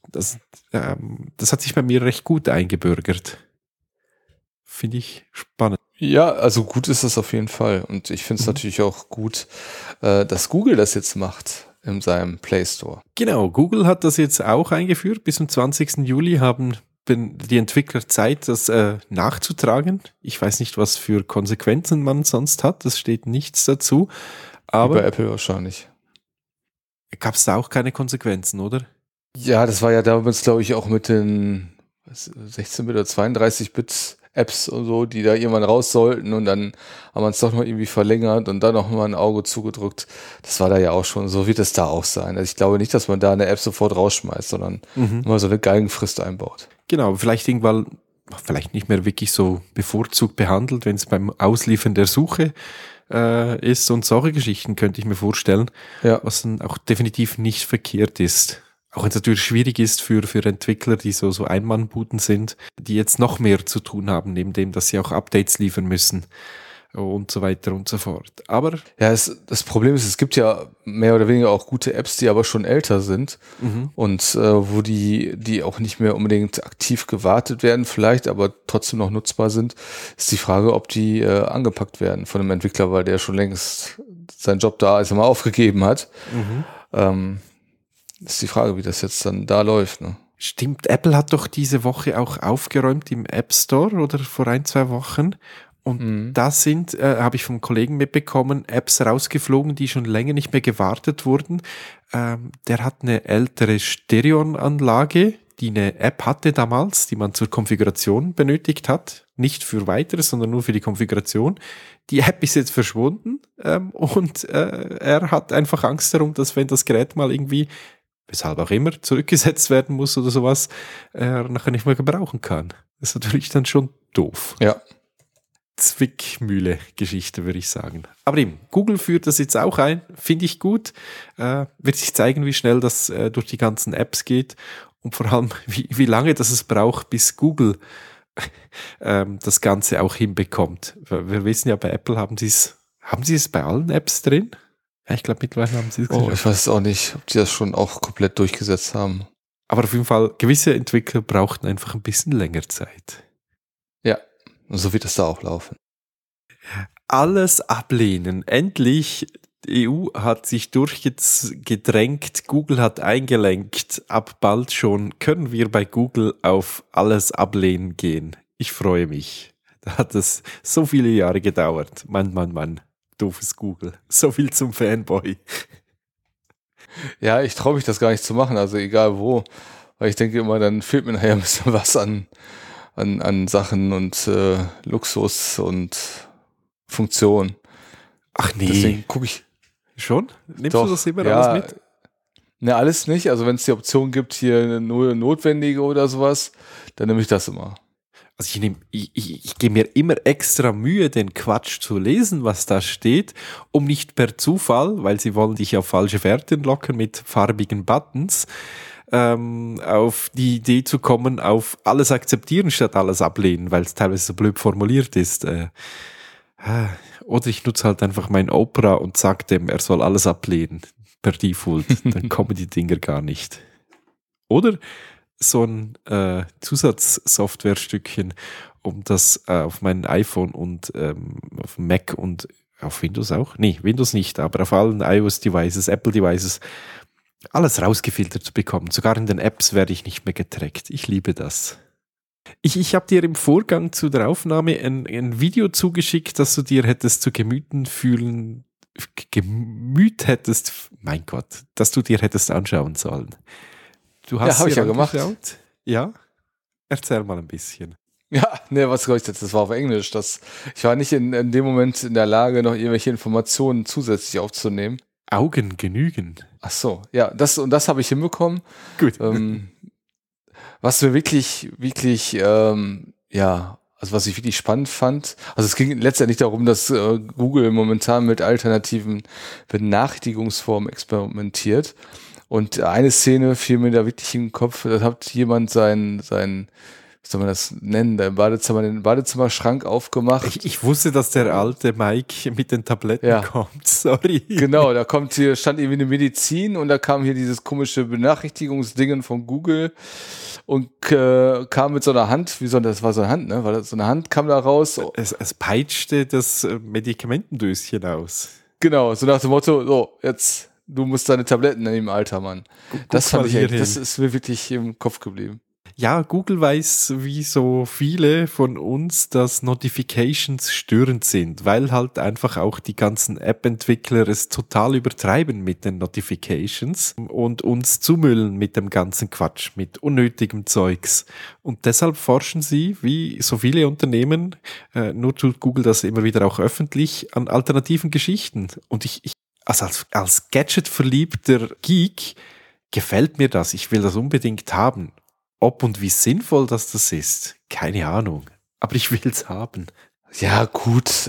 Das hat sich bei mir recht gut eingebürgert. Finde ich spannend. Ja, also gut ist das auf jeden Fall. Und ich finde es natürlich auch gut, dass Google das jetzt macht in seinem Play Store. Genau, Google hat das jetzt auch eingeführt. Bis zum 20. Juli haben die Entwickler Zeit, das nachzutragen. Ich weiß nicht, was für Konsequenzen man sonst hat. Es steht nichts dazu. Aber wie bei Apple wahrscheinlich. Gab es da auch keine Konsequenzen, oder? Ja, das war ja damals, glaube ich, auch mit den 16-Bit oder 32-Bit Apps und so, die da irgendwann raus sollten und dann haben wir es doch noch irgendwie verlängert und dann noch mal ein Auge zugedrückt. Das war da ja auch schon, so wird es da auch sein. Also ich glaube nicht, dass man da eine App sofort rausschmeißt, sondern mal so eine Galgenfrist einbaut. Genau, vielleicht irgendwann, vielleicht nicht mehr wirklich so bevorzugt behandelt, wenn es beim Ausliefern der Suche ist und solche Geschichten könnte ich mir vorstellen, ja. Was dann auch definitiv nicht verkehrt ist. Auch wenn es natürlich schwierig ist für Entwickler, die so Einmannbuden sind, die jetzt noch mehr zu tun haben, neben dem, dass sie auch Updates liefern müssen und so weiter und so fort. Aber ja, das Problem ist, es gibt ja mehr oder weniger auch gute Apps, die aber schon älter sind und wo die auch nicht mehr unbedingt aktiv gewartet werden vielleicht, aber trotzdem noch nutzbar sind, ist die Frage, ob die angepackt werden von einem Entwickler, weil der schon längst seinen Job da mal aufgegeben hat. Ist die Frage, wie das jetzt dann da läuft, ne? Stimmt, Apple hat doch diese Woche auch aufgeräumt im App Store oder vor 1-2 Wochen. Und da sind, habe ich vom Kollegen mitbekommen, Apps rausgeflogen, die schon länger nicht mehr gewartet wurden. Der hat eine ältere Stereoanlage, die eine App hatte damals, die man zur Konfiguration benötigt hat. Nicht für weiteres, sondern nur für die Konfiguration. Die App ist jetzt verschwunden und er hat einfach Angst darum, dass wenn das Gerät mal irgendwie, weshalb auch immer, zurückgesetzt werden muss oder sowas, er nachher nicht mehr gebrauchen kann. Das ist natürlich dann schon doof. Ja. Zwickmühle-Geschichte, würde ich sagen. Aber eben, Google führt das jetzt auch ein, finde ich gut. Wird sich zeigen, wie schnell das durch die ganzen Apps geht und vor allem, wie lange das es braucht, bis Google das Ganze auch hinbekommt. Wir wissen ja, bei Apple haben sie es bei allen Apps drin? Ja, ich glaube, mittlerweile haben sie es geschafft. Ich weiß auch nicht, ob die das schon auch komplett durchgesetzt haben. Aber auf jeden Fall, gewisse Entwickler brauchten einfach ein bisschen länger Zeit. Ja, und so wird es da auch laufen. Alles ablehnen. Endlich, die EU hat sich durchgedrängt, Google hat eingelenkt. Ab bald schon können wir bei Google auf alles ablehnen gehen. Ich freue mich. Da hat es so viele Jahre gedauert. Mann. Doofes Google. So viel zum Fanboy. Ja, ich traue mich das gar nicht zu machen, also egal wo. Weil ich denke immer, dann fehlt mir nachher ein bisschen was an Sachen und Luxus und Funktion. Ach nee. Deswegen gucke ich. Schon? Nimmst du das immer alles mit? Ne, alles nicht. Also wenn es die Option gibt, hier nur notwendige oder sowas, dann nehme ich das immer. Also ich gebe mir immer extra Mühe, den Quatsch zu lesen, was da steht, um nicht per Zufall, weil sie wollen dich auf falsche Fährten locken mit farbigen Buttons, auf die Idee zu kommen, auf alles akzeptieren statt alles ablehnen, weil es teilweise so blöd formuliert ist. Oder ich nutze halt einfach mein Opera und sage dem, er soll alles ablehnen, per Default. Dann kommen die Dinger gar nicht. Oder so ein Zusatzsoftwarestückchen, um das auf meinem iPhone und auf Mac und auf Windows auch? Nee, Windows nicht, aber auf allen iOS-Devices, Apple-Devices alles rausgefiltert zu bekommen. Sogar in den Apps werde ich nicht mehr getrackt. Ich liebe das. Ich habe dir im Vorgang zu der Aufnahme ein Video zugeschickt, das du dir hättest zu Gemüt hättest, mein Gott, dass du dir hättest anschauen sollen. Du hast habe ich ja gemacht. Ja? Erzähl mal ein bisschen. Ja, was soll ich jetzt? Das war auf Englisch. Ich war nicht in dem Moment in der Lage, noch irgendwelche Informationen zusätzlich aufzunehmen. Augen genügen. Ach so, ja, das habe ich hinbekommen. Gut. Was mir wirklich, also was ich wirklich spannend fand, also es ging letztendlich darum, dass Google momentan mit alternativen Benachrichtigungsformen experimentiert. Und eine Szene fiel mir da wirklich in den Kopf, da hat jemand sein soll man das nennen, den Badezimmerschrank aufgemacht. Ich wusste, dass der alte Mike mit den Tabletten kommt, sorry. Genau, stand irgendwie eine Medizin und da kam hier dieses komische Benachrichtigungsdingen von Google und kam mit so einer Hand, das war so eine Hand, ne? Weil so eine Hand kam da raus. Es peitschte das Medikamentendöschen aus. Genau, so nach dem Motto, so, jetzt, du musst deine Tabletten nehmen, alter Mann. Das fand ich echt, das ist mir wirklich im Kopf geblieben. Ja, Google weiß, wie so viele von uns, dass Notifications störend sind, weil halt einfach auch die ganzen App-Entwickler es total übertreiben mit den Notifications und uns zumüllen mit dem ganzen Quatsch, mit unnötigem Zeugs. Und deshalb forschen sie, wie so viele Unternehmen, nur tut Google das immer wieder auch öffentlich, an alternativen Geschichten. Und als Gadget-verliebter Geek gefällt mir das. Ich will das unbedingt haben. Ob und wie sinnvoll das ist, keine Ahnung. Aber ich will es haben. Ja, gut.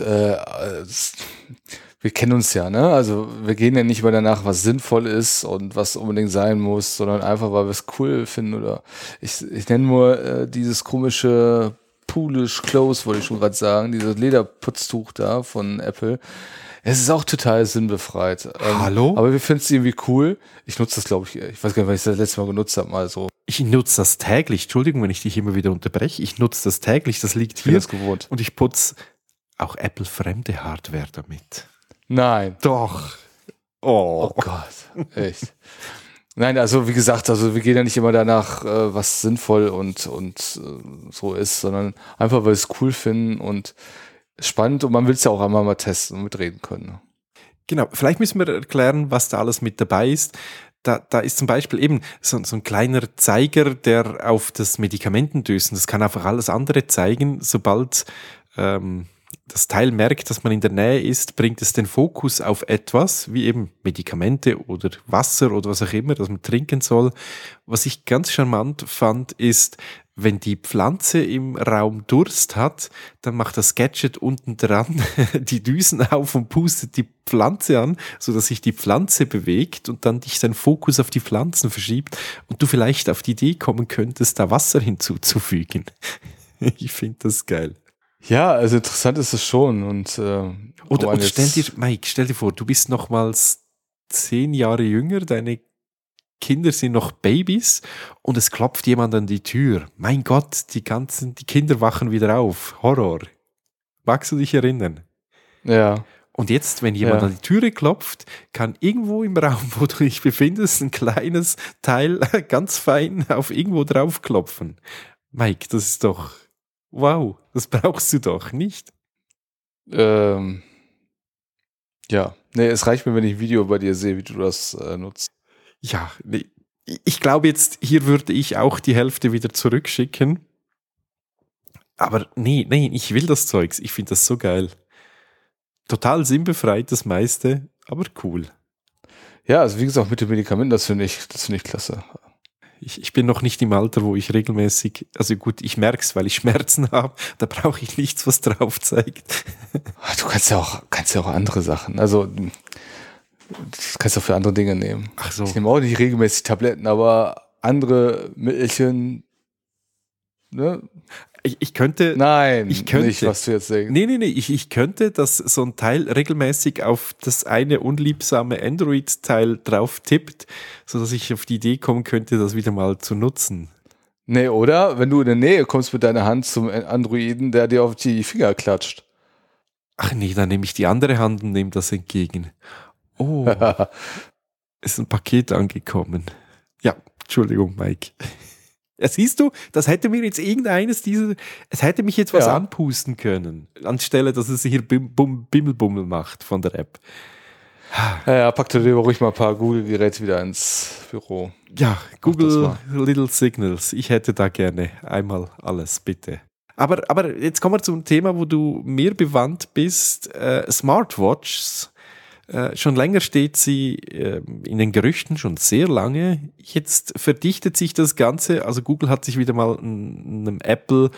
Wir kennen uns ja, ne? Also wir gehen ja nicht mehr danach, was sinnvoll ist und was unbedingt sein muss, sondern einfach, weil wir es cool finden. Oder ich nenne nur dieses komische Polish Clothes, wollte ich schon gerade sagen, dieses Lederputztuch da von Apple. Es ist auch total sinnbefreit. Hallo? Aber wir finden es irgendwie cool. Ich nutze das, glaube ich weiß gar nicht, wann ich das letzte Mal genutzt habe, mal so. Ich nutze das täglich. Entschuldigung, wenn ich dich immer wieder unterbreche. Ich nutze das täglich. Das liegt hier. Das gewohnt. Und ich putze auch Apple-fremde Hardware damit. Nein. Doch. Oh Gott. Echt. Nein, also wie gesagt, wir gehen ja nicht immer danach, was sinnvoll und so ist, sondern einfach, weil wir es cool finden und spannend und man will es ja auch einmal mal testen und mitreden können. Genau, vielleicht müssen wir erklären, was da alles mit dabei ist. Da ist zum Beispiel eben so ein kleiner Zeiger, der auf das Medikamentendösen, das kann einfach alles andere zeigen. Sobald das Teil merkt, dass man in der Nähe ist, bringt es den Fokus auf etwas, wie eben Medikamente oder Wasser oder was auch immer, das man trinken soll. Was ich ganz charmant fand, ist, wenn die Pflanze im Raum Durst hat, dann macht das Gadget unten dran die Düsen auf und pustet die Pflanze an, sodass sich die Pflanze bewegt und dann dich dein Fokus auf die Pflanzen verschiebt und du vielleicht auf die Idee kommen könntest, da Wasser hinzuzufügen. Ich finde das geil. Ja, also interessant ist es schon. Und Mike, stell dir vor, du bist nochmals 10 Jahre jünger, deine Kinder sind noch Babys und es klopft jemand an die Tür. Mein Gott, die Kinder wachen wieder auf. Horror. Magst du dich erinnern? Ja. Und jetzt, wenn jemand an die Türe klopft, kann irgendwo im Raum, wo du dich befindest, ein kleines Teil ganz fein auf irgendwo drauf klopfen. Mike, das ist doch, wow, das brauchst du doch nicht. Ja. Nee, es reicht mir, wenn ich ein Video bei dir sehe, wie du das nutzt. Ja, nee. Ich glaube jetzt, hier würde ich auch die Hälfte wieder zurückschicken. Aber nee, ich will das Zeugs. Ich finde das so geil. Total sinnbefreit, das meiste, aber cool. Ja, also wie gesagt, mit den Medikamenten, das finde ich klasse. Ich bin noch nicht im Alter, wo ich regelmäßig, also gut, ich merke es, weil ich Schmerzen habe, da brauche ich nichts, was drauf zeigt. Du kannst ja auch andere Sachen, also das kannst du auch für andere Dinge nehmen. Ach so. Ich nehme auch nicht regelmäßig Tabletten, aber andere Mittelchen, ne? Ich könnte nicht, was du jetzt denkst. Nee, ich könnte, dass so ein Teil regelmäßig auf das eine unliebsame Android-Teil drauf tippt, sodass ich auf die Idee kommen könnte, das wieder mal zu nutzen. Nee, oder? Wenn du in der Nähe kommst mit deiner Hand zum Androiden, der dir auf die Finger klatscht. Ach nee, dann nehme ich die andere Hand und nehme das entgegen. Oh, ist ein Paket angekommen. Ja, Entschuldigung, Mike. Ja, siehst du, das hätte mir jetzt es hätte mich jetzt was anpusten können, anstelle, dass es hier Bimmelbummel macht von der App. Ja, pack dir ruhig mal ein paar Google-Geräte wieder ins Büro. Ja, Google Little Signals. Ich hätte da gerne einmal alles, bitte. Aber jetzt kommen wir zum Thema, wo du mehr bewandt bist. Smartwatches. Schon länger steht sie in den Gerüchten, schon sehr lange. Jetzt verdichtet sich das Ganze. Also Google hat sich wieder mal einem Apple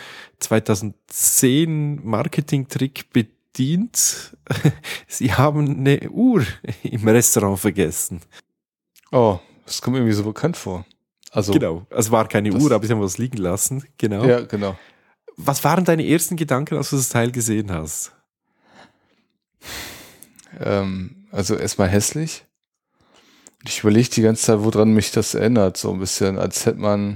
2010 Marketing-Trick bedient. Sie haben eine Uhr im Restaurant vergessen. Oh, das kommt mir irgendwie so bekannt vor. Also, Genau, es war keine Uhr, aber sie haben was liegen lassen. Genau. Ja, genau. Was waren deine ersten Gedanken, als du das Teil gesehen hast? Also erstmal hässlich. Ich überlege die ganze Zeit, woran mich das erinnert. So ein bisschen, als hätte man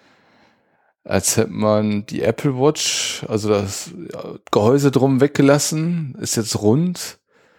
die Apple Watch, also das Gehäuse drum weggelassen, ist jetzt rund.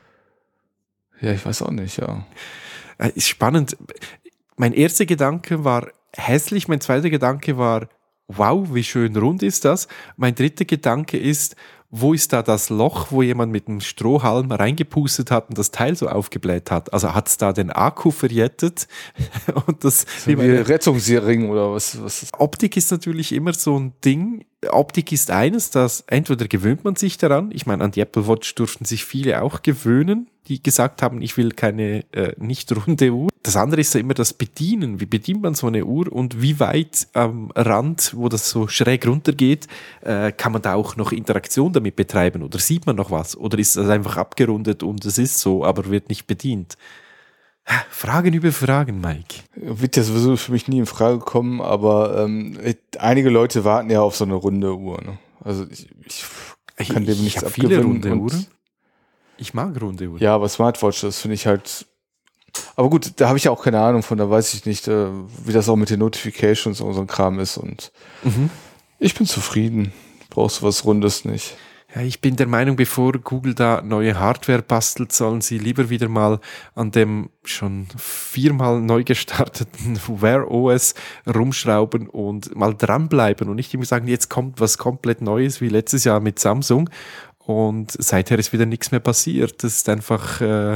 Ja, ich weiß auch nicht, ja. Ist spannend. Mein erster Gedanke war hässlich, mein zweiter Gedanke war, wow, wie schön rund ist das. Mein dritter Gedanke ist, wo ist da das Loch, wo jemand mit einem Strohhalm reingepustet hat und das Teil so aufgebläht hat? Also hat es da den Akku verjettet? Und das, So wie Rettungsring oder was? Optik ist natürlich immer so ein Ding. Optik ist eines, das entweder gewöhnt man sich daran. Ich meine, an die Apple Watch durften sich viele auch gewöhnen, die gesagt haben, ich will keine nicht runde Uhr. Das andere ist ja immer das Bedienen. Wie bedient man so eine Uhr und wie weit am Rand, wo das so schräg runtergeht, kann man da auch noch Interaktion damit betreiben oder sieht man noch was? Oder ist das einfach abgerundet und es ist so, aber wird nicht bedient? Fragen über Fragen, Mike. Wird ja sowieso für mich nie in Frage kommen, aber einige Leute warten ja auf so eine runde Uhr. Ne? Also ich kann dem nichts abgewinnen. Viele runde Uhren. Ich mag runde Uhren. Ja, aber Smartwatch, das finde ich halt. Aber gut, da habe ich ja auch keine Ahnung von, da weiß ich nicht, wie das auch mit den Notifications und so ein Kram ist. Und ich bin zufrieden. Brauchst du was Rundes nicht. Ja, ich bin der Meinung, bevor Google da neue Hardware bastelt, sollen sie lieber wieder mal an dem schon 4-mal neu gestarteten Wear OS rumschrauben und mal dranbleiben und nicht immer sagen, jetzt kommt was komplett Neues wie letztes Jahr mit Samsung und seither ist wieder nichts mehr passiert. Das ist einfach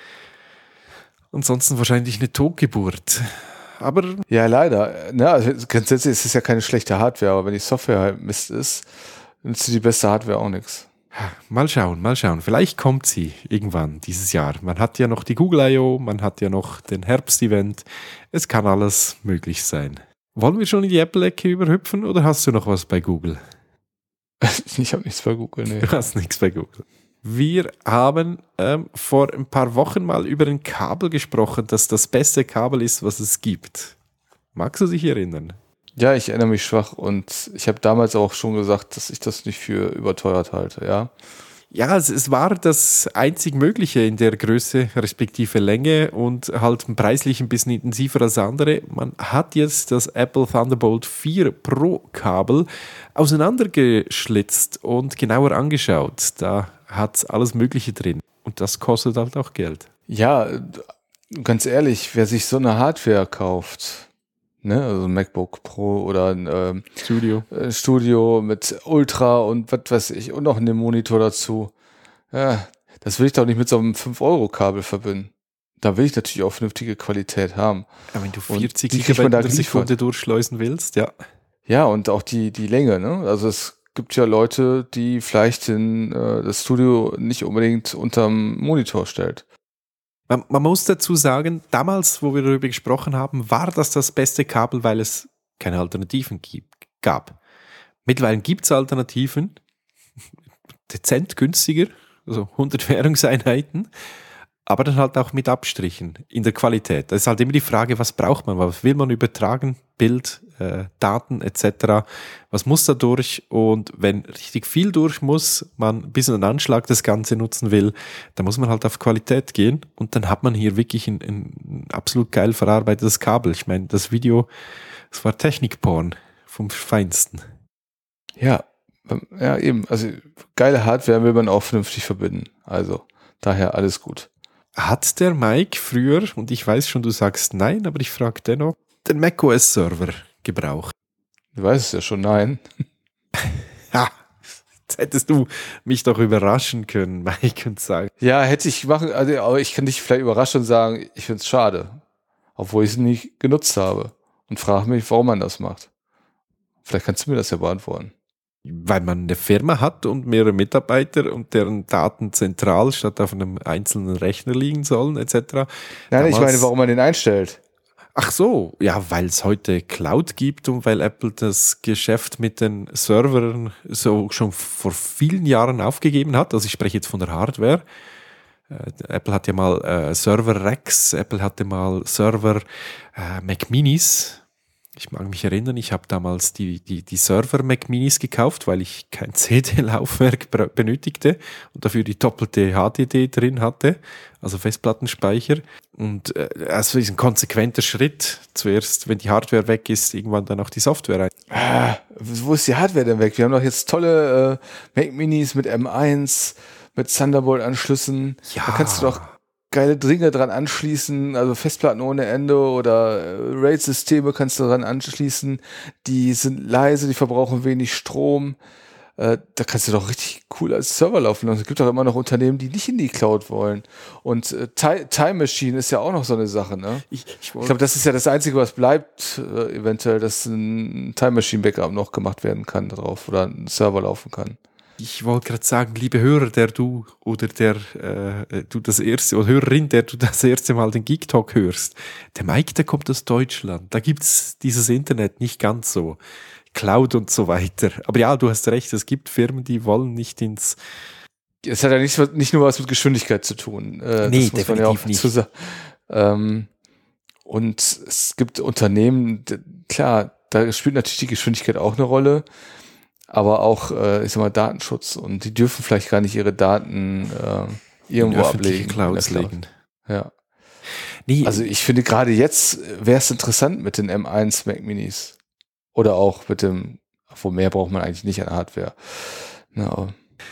ansonsten wahrscheinlich eine Totgeburt. Aber ja, leider. Na, also grundsätzlich ist es ja keine schlechte Hardware, aber wenn die Software halt Mist ist, nützt die beste Hardware auch nichts. Mal schauen. Vielleicht kommt sie irgendwann dieses Jahr. Man hat ja noch die Google I.O., man hat ja noch den Herbst-Event. Es kann alles möglich sein. Wollen wir schon in die Apple-Ecke überhüpfen oder hast du noch was bei Google? Ich habe nichts bei Google, nee. Du hast nichts bei Google. Wir haben vor ein paar Wochen mal über ein Kabel gesprochen, das das beste Kabel ist, was es gibt. Magst du dich erinnern? Ja, ich erinnere mich schwach und ich habe damals auch schon gesagt, dass ich das nicht für überteuert halte, ja. Ja, es war das einzig Mögliche in der Größe respektive Länge und halt preislich ein bisschen intensiver als andere. Man hat jetzt das Apple Thunderbolt 4 Pro Kabel auseinandergeschlitzt und genauer angeschaut. Da hat alles Mögliche drin und das kostet halt auch Geld. Ja, ganz ehrlich, wer sich so eine Hardware kauft, ne, also ein MacBook Pro oder ein Studio mit Ultra und was weiß ich und noch einen Monitor dazu. Ja, das will ich doch nicht mit so einem 5-Euro-Kabel verbinden. Da will ich natürlich auch vernünftige Qualität haben. Ja, wenn du 40 GB pro Sekunde durchschleusen willst, ja. Ja, und auch die Länge, ne? Also es gibt ja Leute, die vielleicht das Studio nicht unbedingt unterm Monitor stellt. Man muss dazu sagen, damals, wo wir darüber gesprochen haben, war das beste Kabel, weil es keine Alternativen gab. Mittlerweile gibt es Alternativen, dezent günstiger, also 100 Währungseinheiten, aber dann halt auch mit Abstrichen in der Qualität. Das ist halt immer die Frage, was braucht man, was will man übertragen, Bild, Daten etc., was muss da durch und wenn richtig viel durch muss, man ein bisschen einen Anschlag das Ganze nutzen will, dann muss man halt auf Qualität gehen und dann hat man hier wirklich ein absolut geil verarbeitetes Kabel. Ich meine, das Video, das war Technikporn vom Feinsten. Ja, eben, also geile Hardware will man auch vernünftig verbinden, also daher alles gut. Hat der Mike früher, und ich weiß schon, du sagst nein, aber ich frage dennoch, den macOS-Server gebraucht? Du weißt es ja schon, nein. Ha, jetzt hättest du mich doch überraschen können, Mike, und sagen. Ja, hätte ich machen, also, aber ich kann dich vielleicht überraschen und sagen, ich finde es schade. Obwohl ich es nicht genutzt habe. Und frage mich, warum man das macht. Vielleicht kannst du mir das ja beantworten. Weil man eine Firma hat und mehrere Mitarbeiter und deren Daten zentral statt auf einem einzelnen Rechner liegen sollen, etc. Nein, ich meine, warum man den einstellt. Ach so, ja, weil es heute Cloud gibt und weil Apple das Geschäft mit den Servern so schon vor vielen Jahren aufgegeben hat. Also ich spreche jetzt von der Hardware. Apple hat ja mal Server Racks, Apple hatte mal Server Mac Minis. Ich mag mich erinnern, ich habe damals die Server Mac Minis gekauft, weil ich kein CD-Laufwerk benötigte und dafür die doppelte HDD drin hatte, also Festplattenspeicher. Und also ist ein konsequenter Schritt. Zuerst, wenn die Hardware weg ist, irgendwann dann auch die Software rein. Wo ist die Hardware denn weg? Wir haben doch jetzt tolle Mac Minis mit M1, mit Thunderbolt-Anschlüssen. Ja. Da kannst du doch geile Dinge dran anschließen, also Festplatten ohne Ende oder RAID-Systeme kannst du dran anschließen, die sind leise, die verbrauchen wenig Strom, da kannst du doch richtig cool als Server laufen lassen. Es gibt doch immer noch Unternehmen, die nicht in die Cloud wollen. Und Time Machine ist ja auch noch so eine Sache, ne? Ich glaube, das ist ja das Einzige, was bleibt, eventuell, dass ein Time Machine Backup noch gemacht werden kann darauf oder ein Server laufen kann. Ich wollte gerade sagen, liebe Hörer, du das erste, oder Hörerin, der du das erste Mal den Geek Talk hörst, der Mike, der kommt aus Deutschland. Da gibt's dieses Internet nicht ganz so. Cloud und so weiter. Aber ja, du hast recht, es gibt Firmen, die wollen nicht ins... Es hat ja nicht nur was mit Geschwindigkeit zu tun. Nee, das muss man ja auch nicht. Und es gibt Unternehmen, klar, da spielt natürlich die Geschwindigkeit auch eine Rolle, aber auch, ich sag mal, Datenschutz. Und die dürfen vielleicht gar nicht ihre Daten irgendwo ablegen. Clouds legen. Ja. Nee. Also ich finde gerade jetzt wäre es interessant mit den M1 Mac Minis. Oder auch mit dem, wo mehr braucht man eigentlich nicht an Hardware. Ja.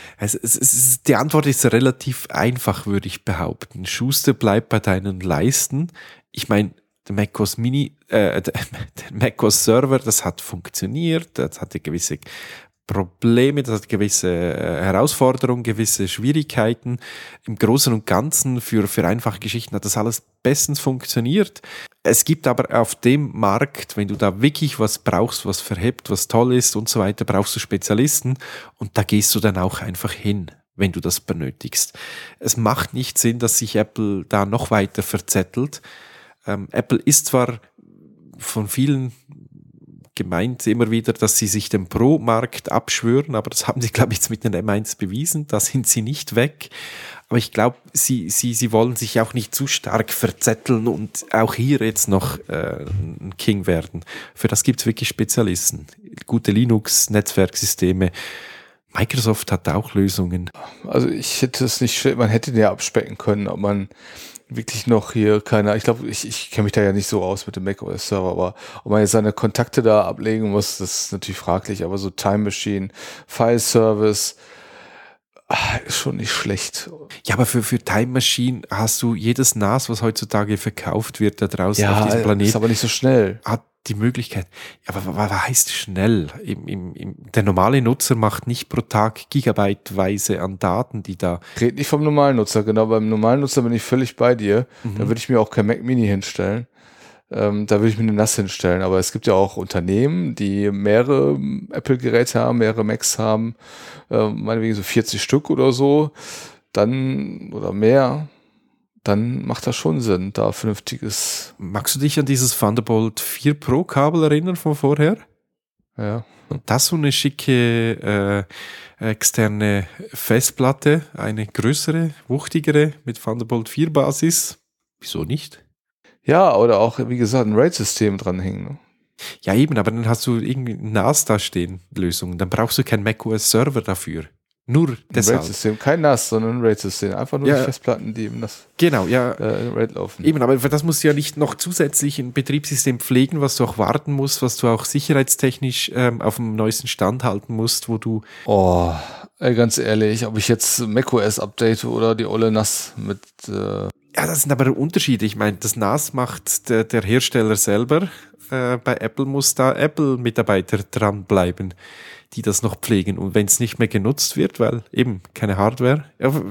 Die Antwort ist relativ einfach, würde ich behaupten. Schuster, bleib bei deinen Leisten. Ich meine, der macOS der macOS Server, das hat funktioniert, das hatte gewisse Probleme, das hat gewisse Herausforderungen, gewisse Schwierigkeiten. Im Großen und Ganzen für einfache Geschichten hat das alles bestens funktioniert. Es gibt aber auf dem Markt, wenn du da wirklich was brauchst, was verhebt, was toll ist und so weiter, brauchst du Spezialisten und da gehst du dann auch einfach hin, wenn du das benötigst. Es macht nicht Sinn, dass sich Apple da noch weiter verzettelt. Apple ist zwar von vielen gemeint immer wieder, dass sie sich dem Pro-Markt abschwören, aber das haben sie, glaube ich, jetzt mit den M1 bewiesen, da sind sie nicht weg. Aber ich glaube, sie wollen sich auch nicht zu stark verzetteln und auch hier jetzt noch ein King werden. Für das gibt es wirklich Spezialisten. Gute Linux-Netzwerksysteme. Microsoft hat auch Lösungen. Also ich hätte es nicht, man hätte den ja abspecken können, ob man wirklich noch hier ich glaube, ich kenne mich da ja nicht so aus mit dem macOS Server, aber ob man jetzt seine Kontakte da ablegen muss, das ist natürlich fraglich, aber so Time Machine, File Service, ist schon nicht schlecht. Ja, aber für Time Machine hast du jedes NAS, was heutzutage verkauft wird da draußen auf diesem Planeten. Ist aber nicht so schnell. Hat die Möglichkeit. Ja, aber was heißt schnell? Der normale Nutzer macht nicht pro Tag gigabyteweise an Daten, die da... Red nicht vom normalen Nutzer, genau. Beim normalen Nutzer bin ich völlig bei dir. Da würde ich mir auch kein Mac Mini hinstellen. Da würde ich mir eine NAS hinstellen. Aber es gibt ja auch Unternehmen, die mehrere Apple-Geräte haben, mehrere Macs haben, meinetwegen so 40 Stück oder so, oder mehr. Dann macht das schon Sinn, da vernünftiges... Magst du dich an dieses Thunderbolt 4 Pro Kabel erinnern von vorher? Ja. Und das so eine schicke externe Festplatte, eine größere, wuchtigere mit Thunderbolt 4 Basis. Wieso nicht? Ja, oder auch, wie gesagt, ein RAID-System dranhängen. Ne? Ja eben, aber dann hast du irgendwie NAS da stehen, Lösungen. Dann brauchst du keinen macOS Server dafür. Nur deshalb. Ein RAID-System, kein NAS, sondern ein RAID-System. Einfach nur die Festplatten, die im NAS RAID laufen. Eben, aber das musst du ja nicht noch zusätzlich ein Betriebssystem pflegen, was du auch warten musst, was du auch sicherheitstechnisch auf dem neuesten Stand halten musst, wo du... Oh, ganz ehrlich, ob ich jetzt macOS update oder die olle NAS mit... Ja, das sind aber Unterschiede. Ich meine, das NAS macht der Hersteller selber. Bei Apple muss da Apple-Mitarbeiter dranbleiben, die das noch pflegen. Und wenn es nicht mehr genutzt wird, weil eben keine Hardware,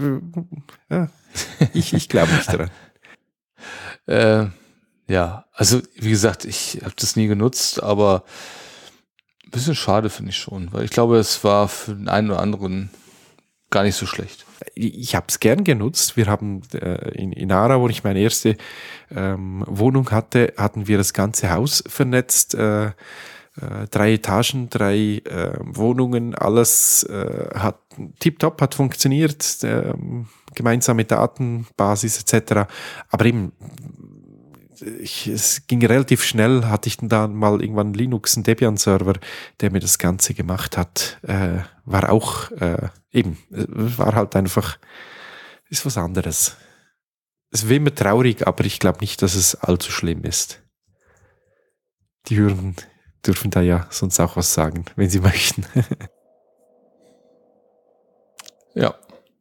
ich glaube nicht daran. Ja, also wie gesagt, ich habe das nie genutzt, aber ein bisschen schade finde ich schon, weil ich glaube, es war für den einen oder anderen gar nicht so schlecht. Ich habe es gern genutzt. Wir haben in Aarau, wo ich meine erste Wohnung hatte, hatten wir das ganze Haus vernetzt. 3 Etagen, 3 Wohnungen, alles hat tipptopp, hat funktioniert, gemeinsame Datenbasis etc. Aber eben, es ging relativ schnell, hatte ich dann mal irgendwann Linux, einen Debian-Server, der mir das Ganze gemacht hat, war auch war halt einfach, ist was anderes. Es wäre immer traurig, aber ich glaube nicht, dass es allzu schlimm ist. Die Hörer dürfen da ja sonst auch was sagen, wenn sie möchten. Ja.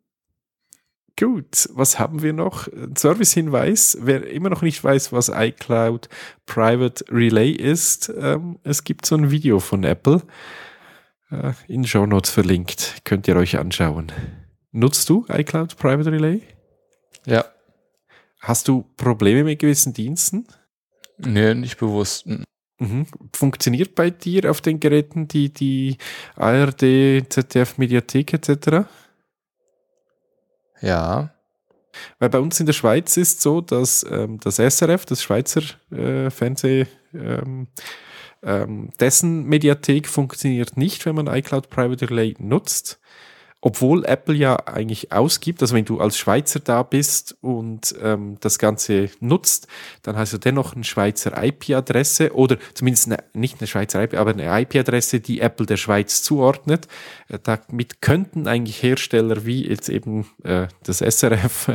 Gut, was haben wir noch? Ein Servicehinweis, wer immer noch nicht weiß, was iCloud Private Relay ist, es gibt so ein Video von Apple, in Shownotes verlinkt, könnt ihr euch anschauen. Nutzt du iCloud Private Relay? Ja. Hast du Probleme mit gewissen Diensten? Nee, nicht bewusst. Mhm. Funktioniert bei dir auf den Geräten die ARD, ZDF Mediathek etc.? Ja. Weil bei uns in der Schweiz ist so, dass das SRF, das Schweizer Fernseh, dessen Mediathek funktioniert nicht, wenn man iCloud Private Relay nutzt. Obwohl Apple ja eigentlich ausgibt, also wenn du als Schweizer da bist und das Ganze nutzt, dann hast du dennoch eine Schweizer IP-Adresse oder zumindest nicht eine Schweizer IP, aber eine IP-Adresse, die Apple der Schweiz zuordnet. Damit könnten eigentlich Hersteller wie jetzt eben das SRF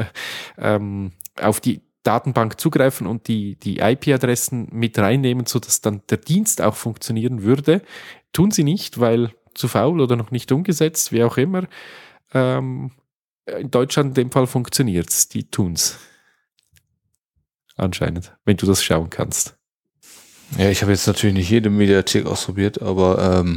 auf die Datenbank zugreifen und die IP-Adressen mit reinnehmen, sodass dann der Dienst auch funktionieren würde. Tun sie nicht, weil zu faul oder noch nicht umgesetzt, wie auch immer. In Deutschland in dem Fall funktioniert's. Die tun's. Anscheinend, wenn du das schauen kannst. Ja, ich habe jetzt natürlich nicht jede Mediathek ausprobiert, aber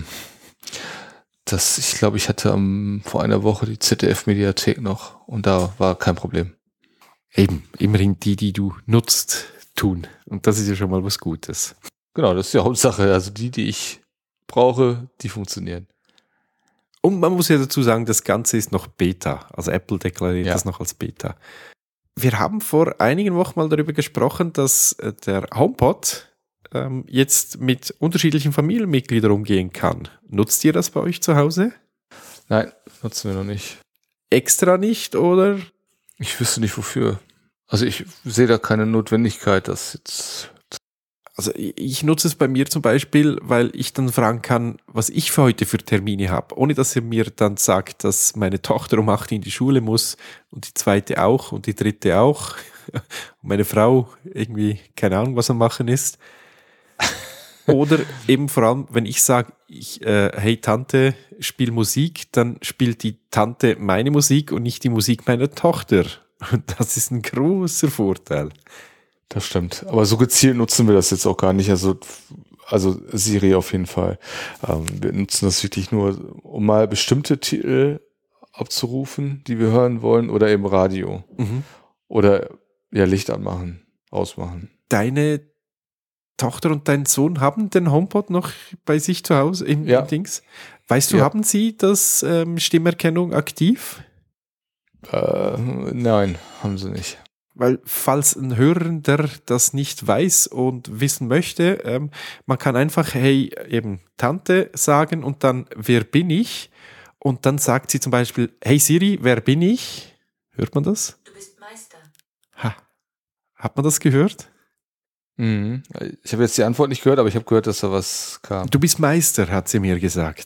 ich glaube, ich hatte vor einer Woche die ZDF-Mediathek noch und da war kein Problem. Eben, immerhin die du nutzt, tun. Und das ist ja schon mal was Gutes. Genau, das ist die Hauptsache. Also die ich brauche, die funktionieren. Und man muss ja dazu sagen, das Ganze ist noch Beta. Also Apple deklariert das noch als Beta. Wir haben vor einigen Wochen mal darüber gesprochen, dass der HomePod jetzt mit unterschiedlichen Familienmitgliedern umgehen kann. Nutzt ihr das bei euch zu Hause? Nein, nutzen wir noch nicht. Extra nicht, oder? Ich wüsste nicht wofür. Also ich sehe da keine Notwendigkeit, dass jetzt... Also ich nutze es bei mir zum Beispiel, weil ich dann fragen kann, was ich für heute für Termine habe, ohne dass er mir dann sagt, dass meine Tochter um 8 in die Schule muss und die zweite auch und die dritte auch und meine Frau irgendwie keine Ahnung, was am Machen ist. Oder eben vor allem, wenn ich sage, hey Tante, spiel Musik, dann spielt die Tante meine Musik und nicht die Musik meiner Tochter. Und das ist ein großer Vorteil. Das stimmt. Aber so gezielt nutzen wir das jetzt auch gar nicht. Also Siri auf jeden Fall. Wir nutzen das wirklich nur, um mal bestimmte Titel abzurufen, die wir hören wollen, oder eben Radio. Mhm. Oder ja, Licht anmachen, ausmachen. Deine Tochter und dein Sohn haben den HomePod noch bei sich zu Hause im Dings? Weißt du, haben sie das Stimmerkennung aktiv? Nein, haben sie nicht. Weil falls ein Hörender das nicht weiß und wissen möchte, man kann einfach, hey, eben Tante sagen und dann, wer bin ich? Und dann sagt sie zum Beispiel, hey Siri, wer bin ich? Hört man das? Du bist Meister. Hat man das gehört? Mhm. Ich habe jetzt die Antwort nicht gehört, aber ich habe gehört, dass da was kam. Du bist Meister, hat sie mir gesagt.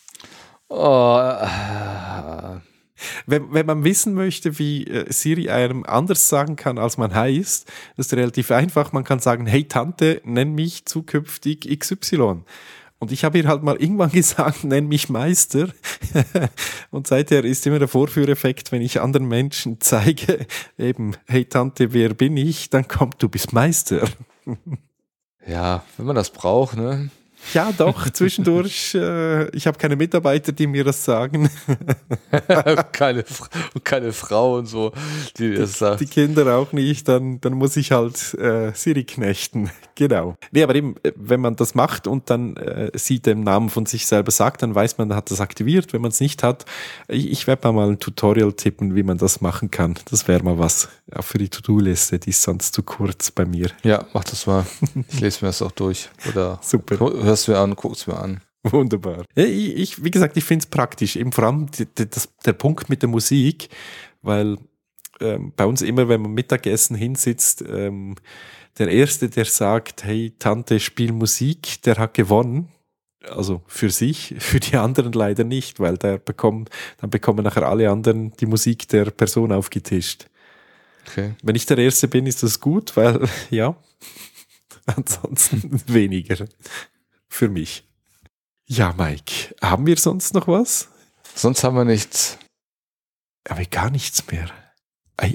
Wenn man wissen möchte, wie Siri einem anders sagen kann, als man heißt, das ist relativ einfach. Man kann sagen, hey Tante, nenn mich zukünftig XY. Und ich habe ihr halt mal irgendwann gesagt, nenn mich Meister. Und seither ist immer der Vorführeffekt, wenn ich anderen Menschen zeige, eben, hey Tante, wer bin ich? Dann kommt, du bist Meister. Ja, wenn man das braucht, ne? Ja, doch, zwischendurch. Ich habe keine Mitarbeiter, die mir das sagen. keine Frau und so, die das sagt. Die Kinder auch nicht, dann muss ich halt Siri knechten. Genau. Nee, aber eben, wenn man das macht und dann sie den Namen von sich selber sagt, dann weiß man, man hat das aktiviert. Wenn man es nicht hat, ich werde mal ein Tutorial tippen, wie man das machen kann. Das wäre mal was. Auch für die To-Do-Liste, die ist sonst zu kurz bei mir. Ja, mach das mal. Ich lese mir das auch durch. Oder super. Hörst mir an, guck's mir an. Wunderbar. Ja, wie gesagt, ich finde es praktisch. Eben vor allem der Punkt mit der Musik, weil bei uns immer, wenn man Mittagessen hinsitzt, der Erste, der sagt, hey Tante, spiel Musik, der hat gewonnen. Also für sich, für die anderen leider nicht, weil dann bekommen nachher alle anderen die Musik der Person aufgetischt. Okay. Wenn ich der Erste bin, ist das gut, weil, ja, ansonsten weniger für mich. Ja, Mike, haben wir sonst noch was? Sonst haben wir nichts. Aber gar nichts mehr. Ei.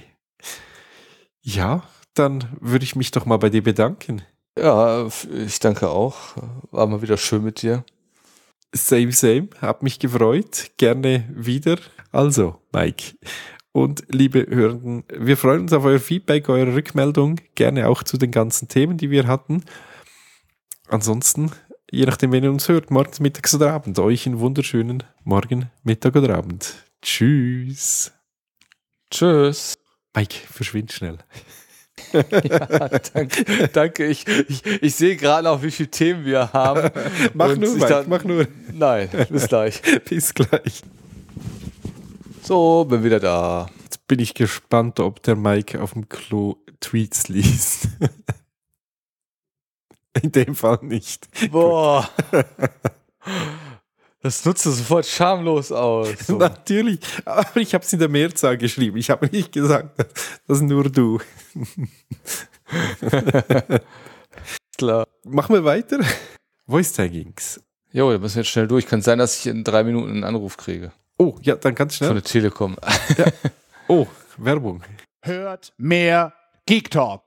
Ja, dann würde ich mich doch mal bei dir bedanken. Ja, ich danke auch. War mal wieder schön mit dir. Same. Hab mich gefreut. Gerne wieder. Also, Mike. Und liebe Hörenden, wir freuen uns auf euer Feedback, eure Rückmeldung. Gerne auch zu den ganzen Themen, die wir hatten. Ansonsten, je nachdem, wenn ihr uns hört, morgens, mittags oder Abend, euch einen wunderschönen Morgen, Mittag oder Abend. Tschüss. Tschüss. Mike, verschwind schnell. Ja, danke. Ich sehe gerade noch, wie viele Themen wir haben. Mach nur. Nein, bis gleich. Bis gleich. So, bin wieder da. Jetzt bin ich gespannt, ob der Mike auf dem Klo Tweets liest. In dem Fall nicht. Boah. Das nutzt du sofort schamlos aus. So. Natürlich, aber ich habe es in der Mehrzahl geschrieben. Ich habe nicht gesagt, dass nur du. Klar. Machen wir weiter. Voice-Taggings. Jo, da müssen wir jetzt schnell durch. Kann sein, dass ich in 3 Minuten einen Anruf kriege. Oh, ja, dann ganz schnell. Von der Telekom. Ja. Oh, Werbung. Hört mehr Geek Talk.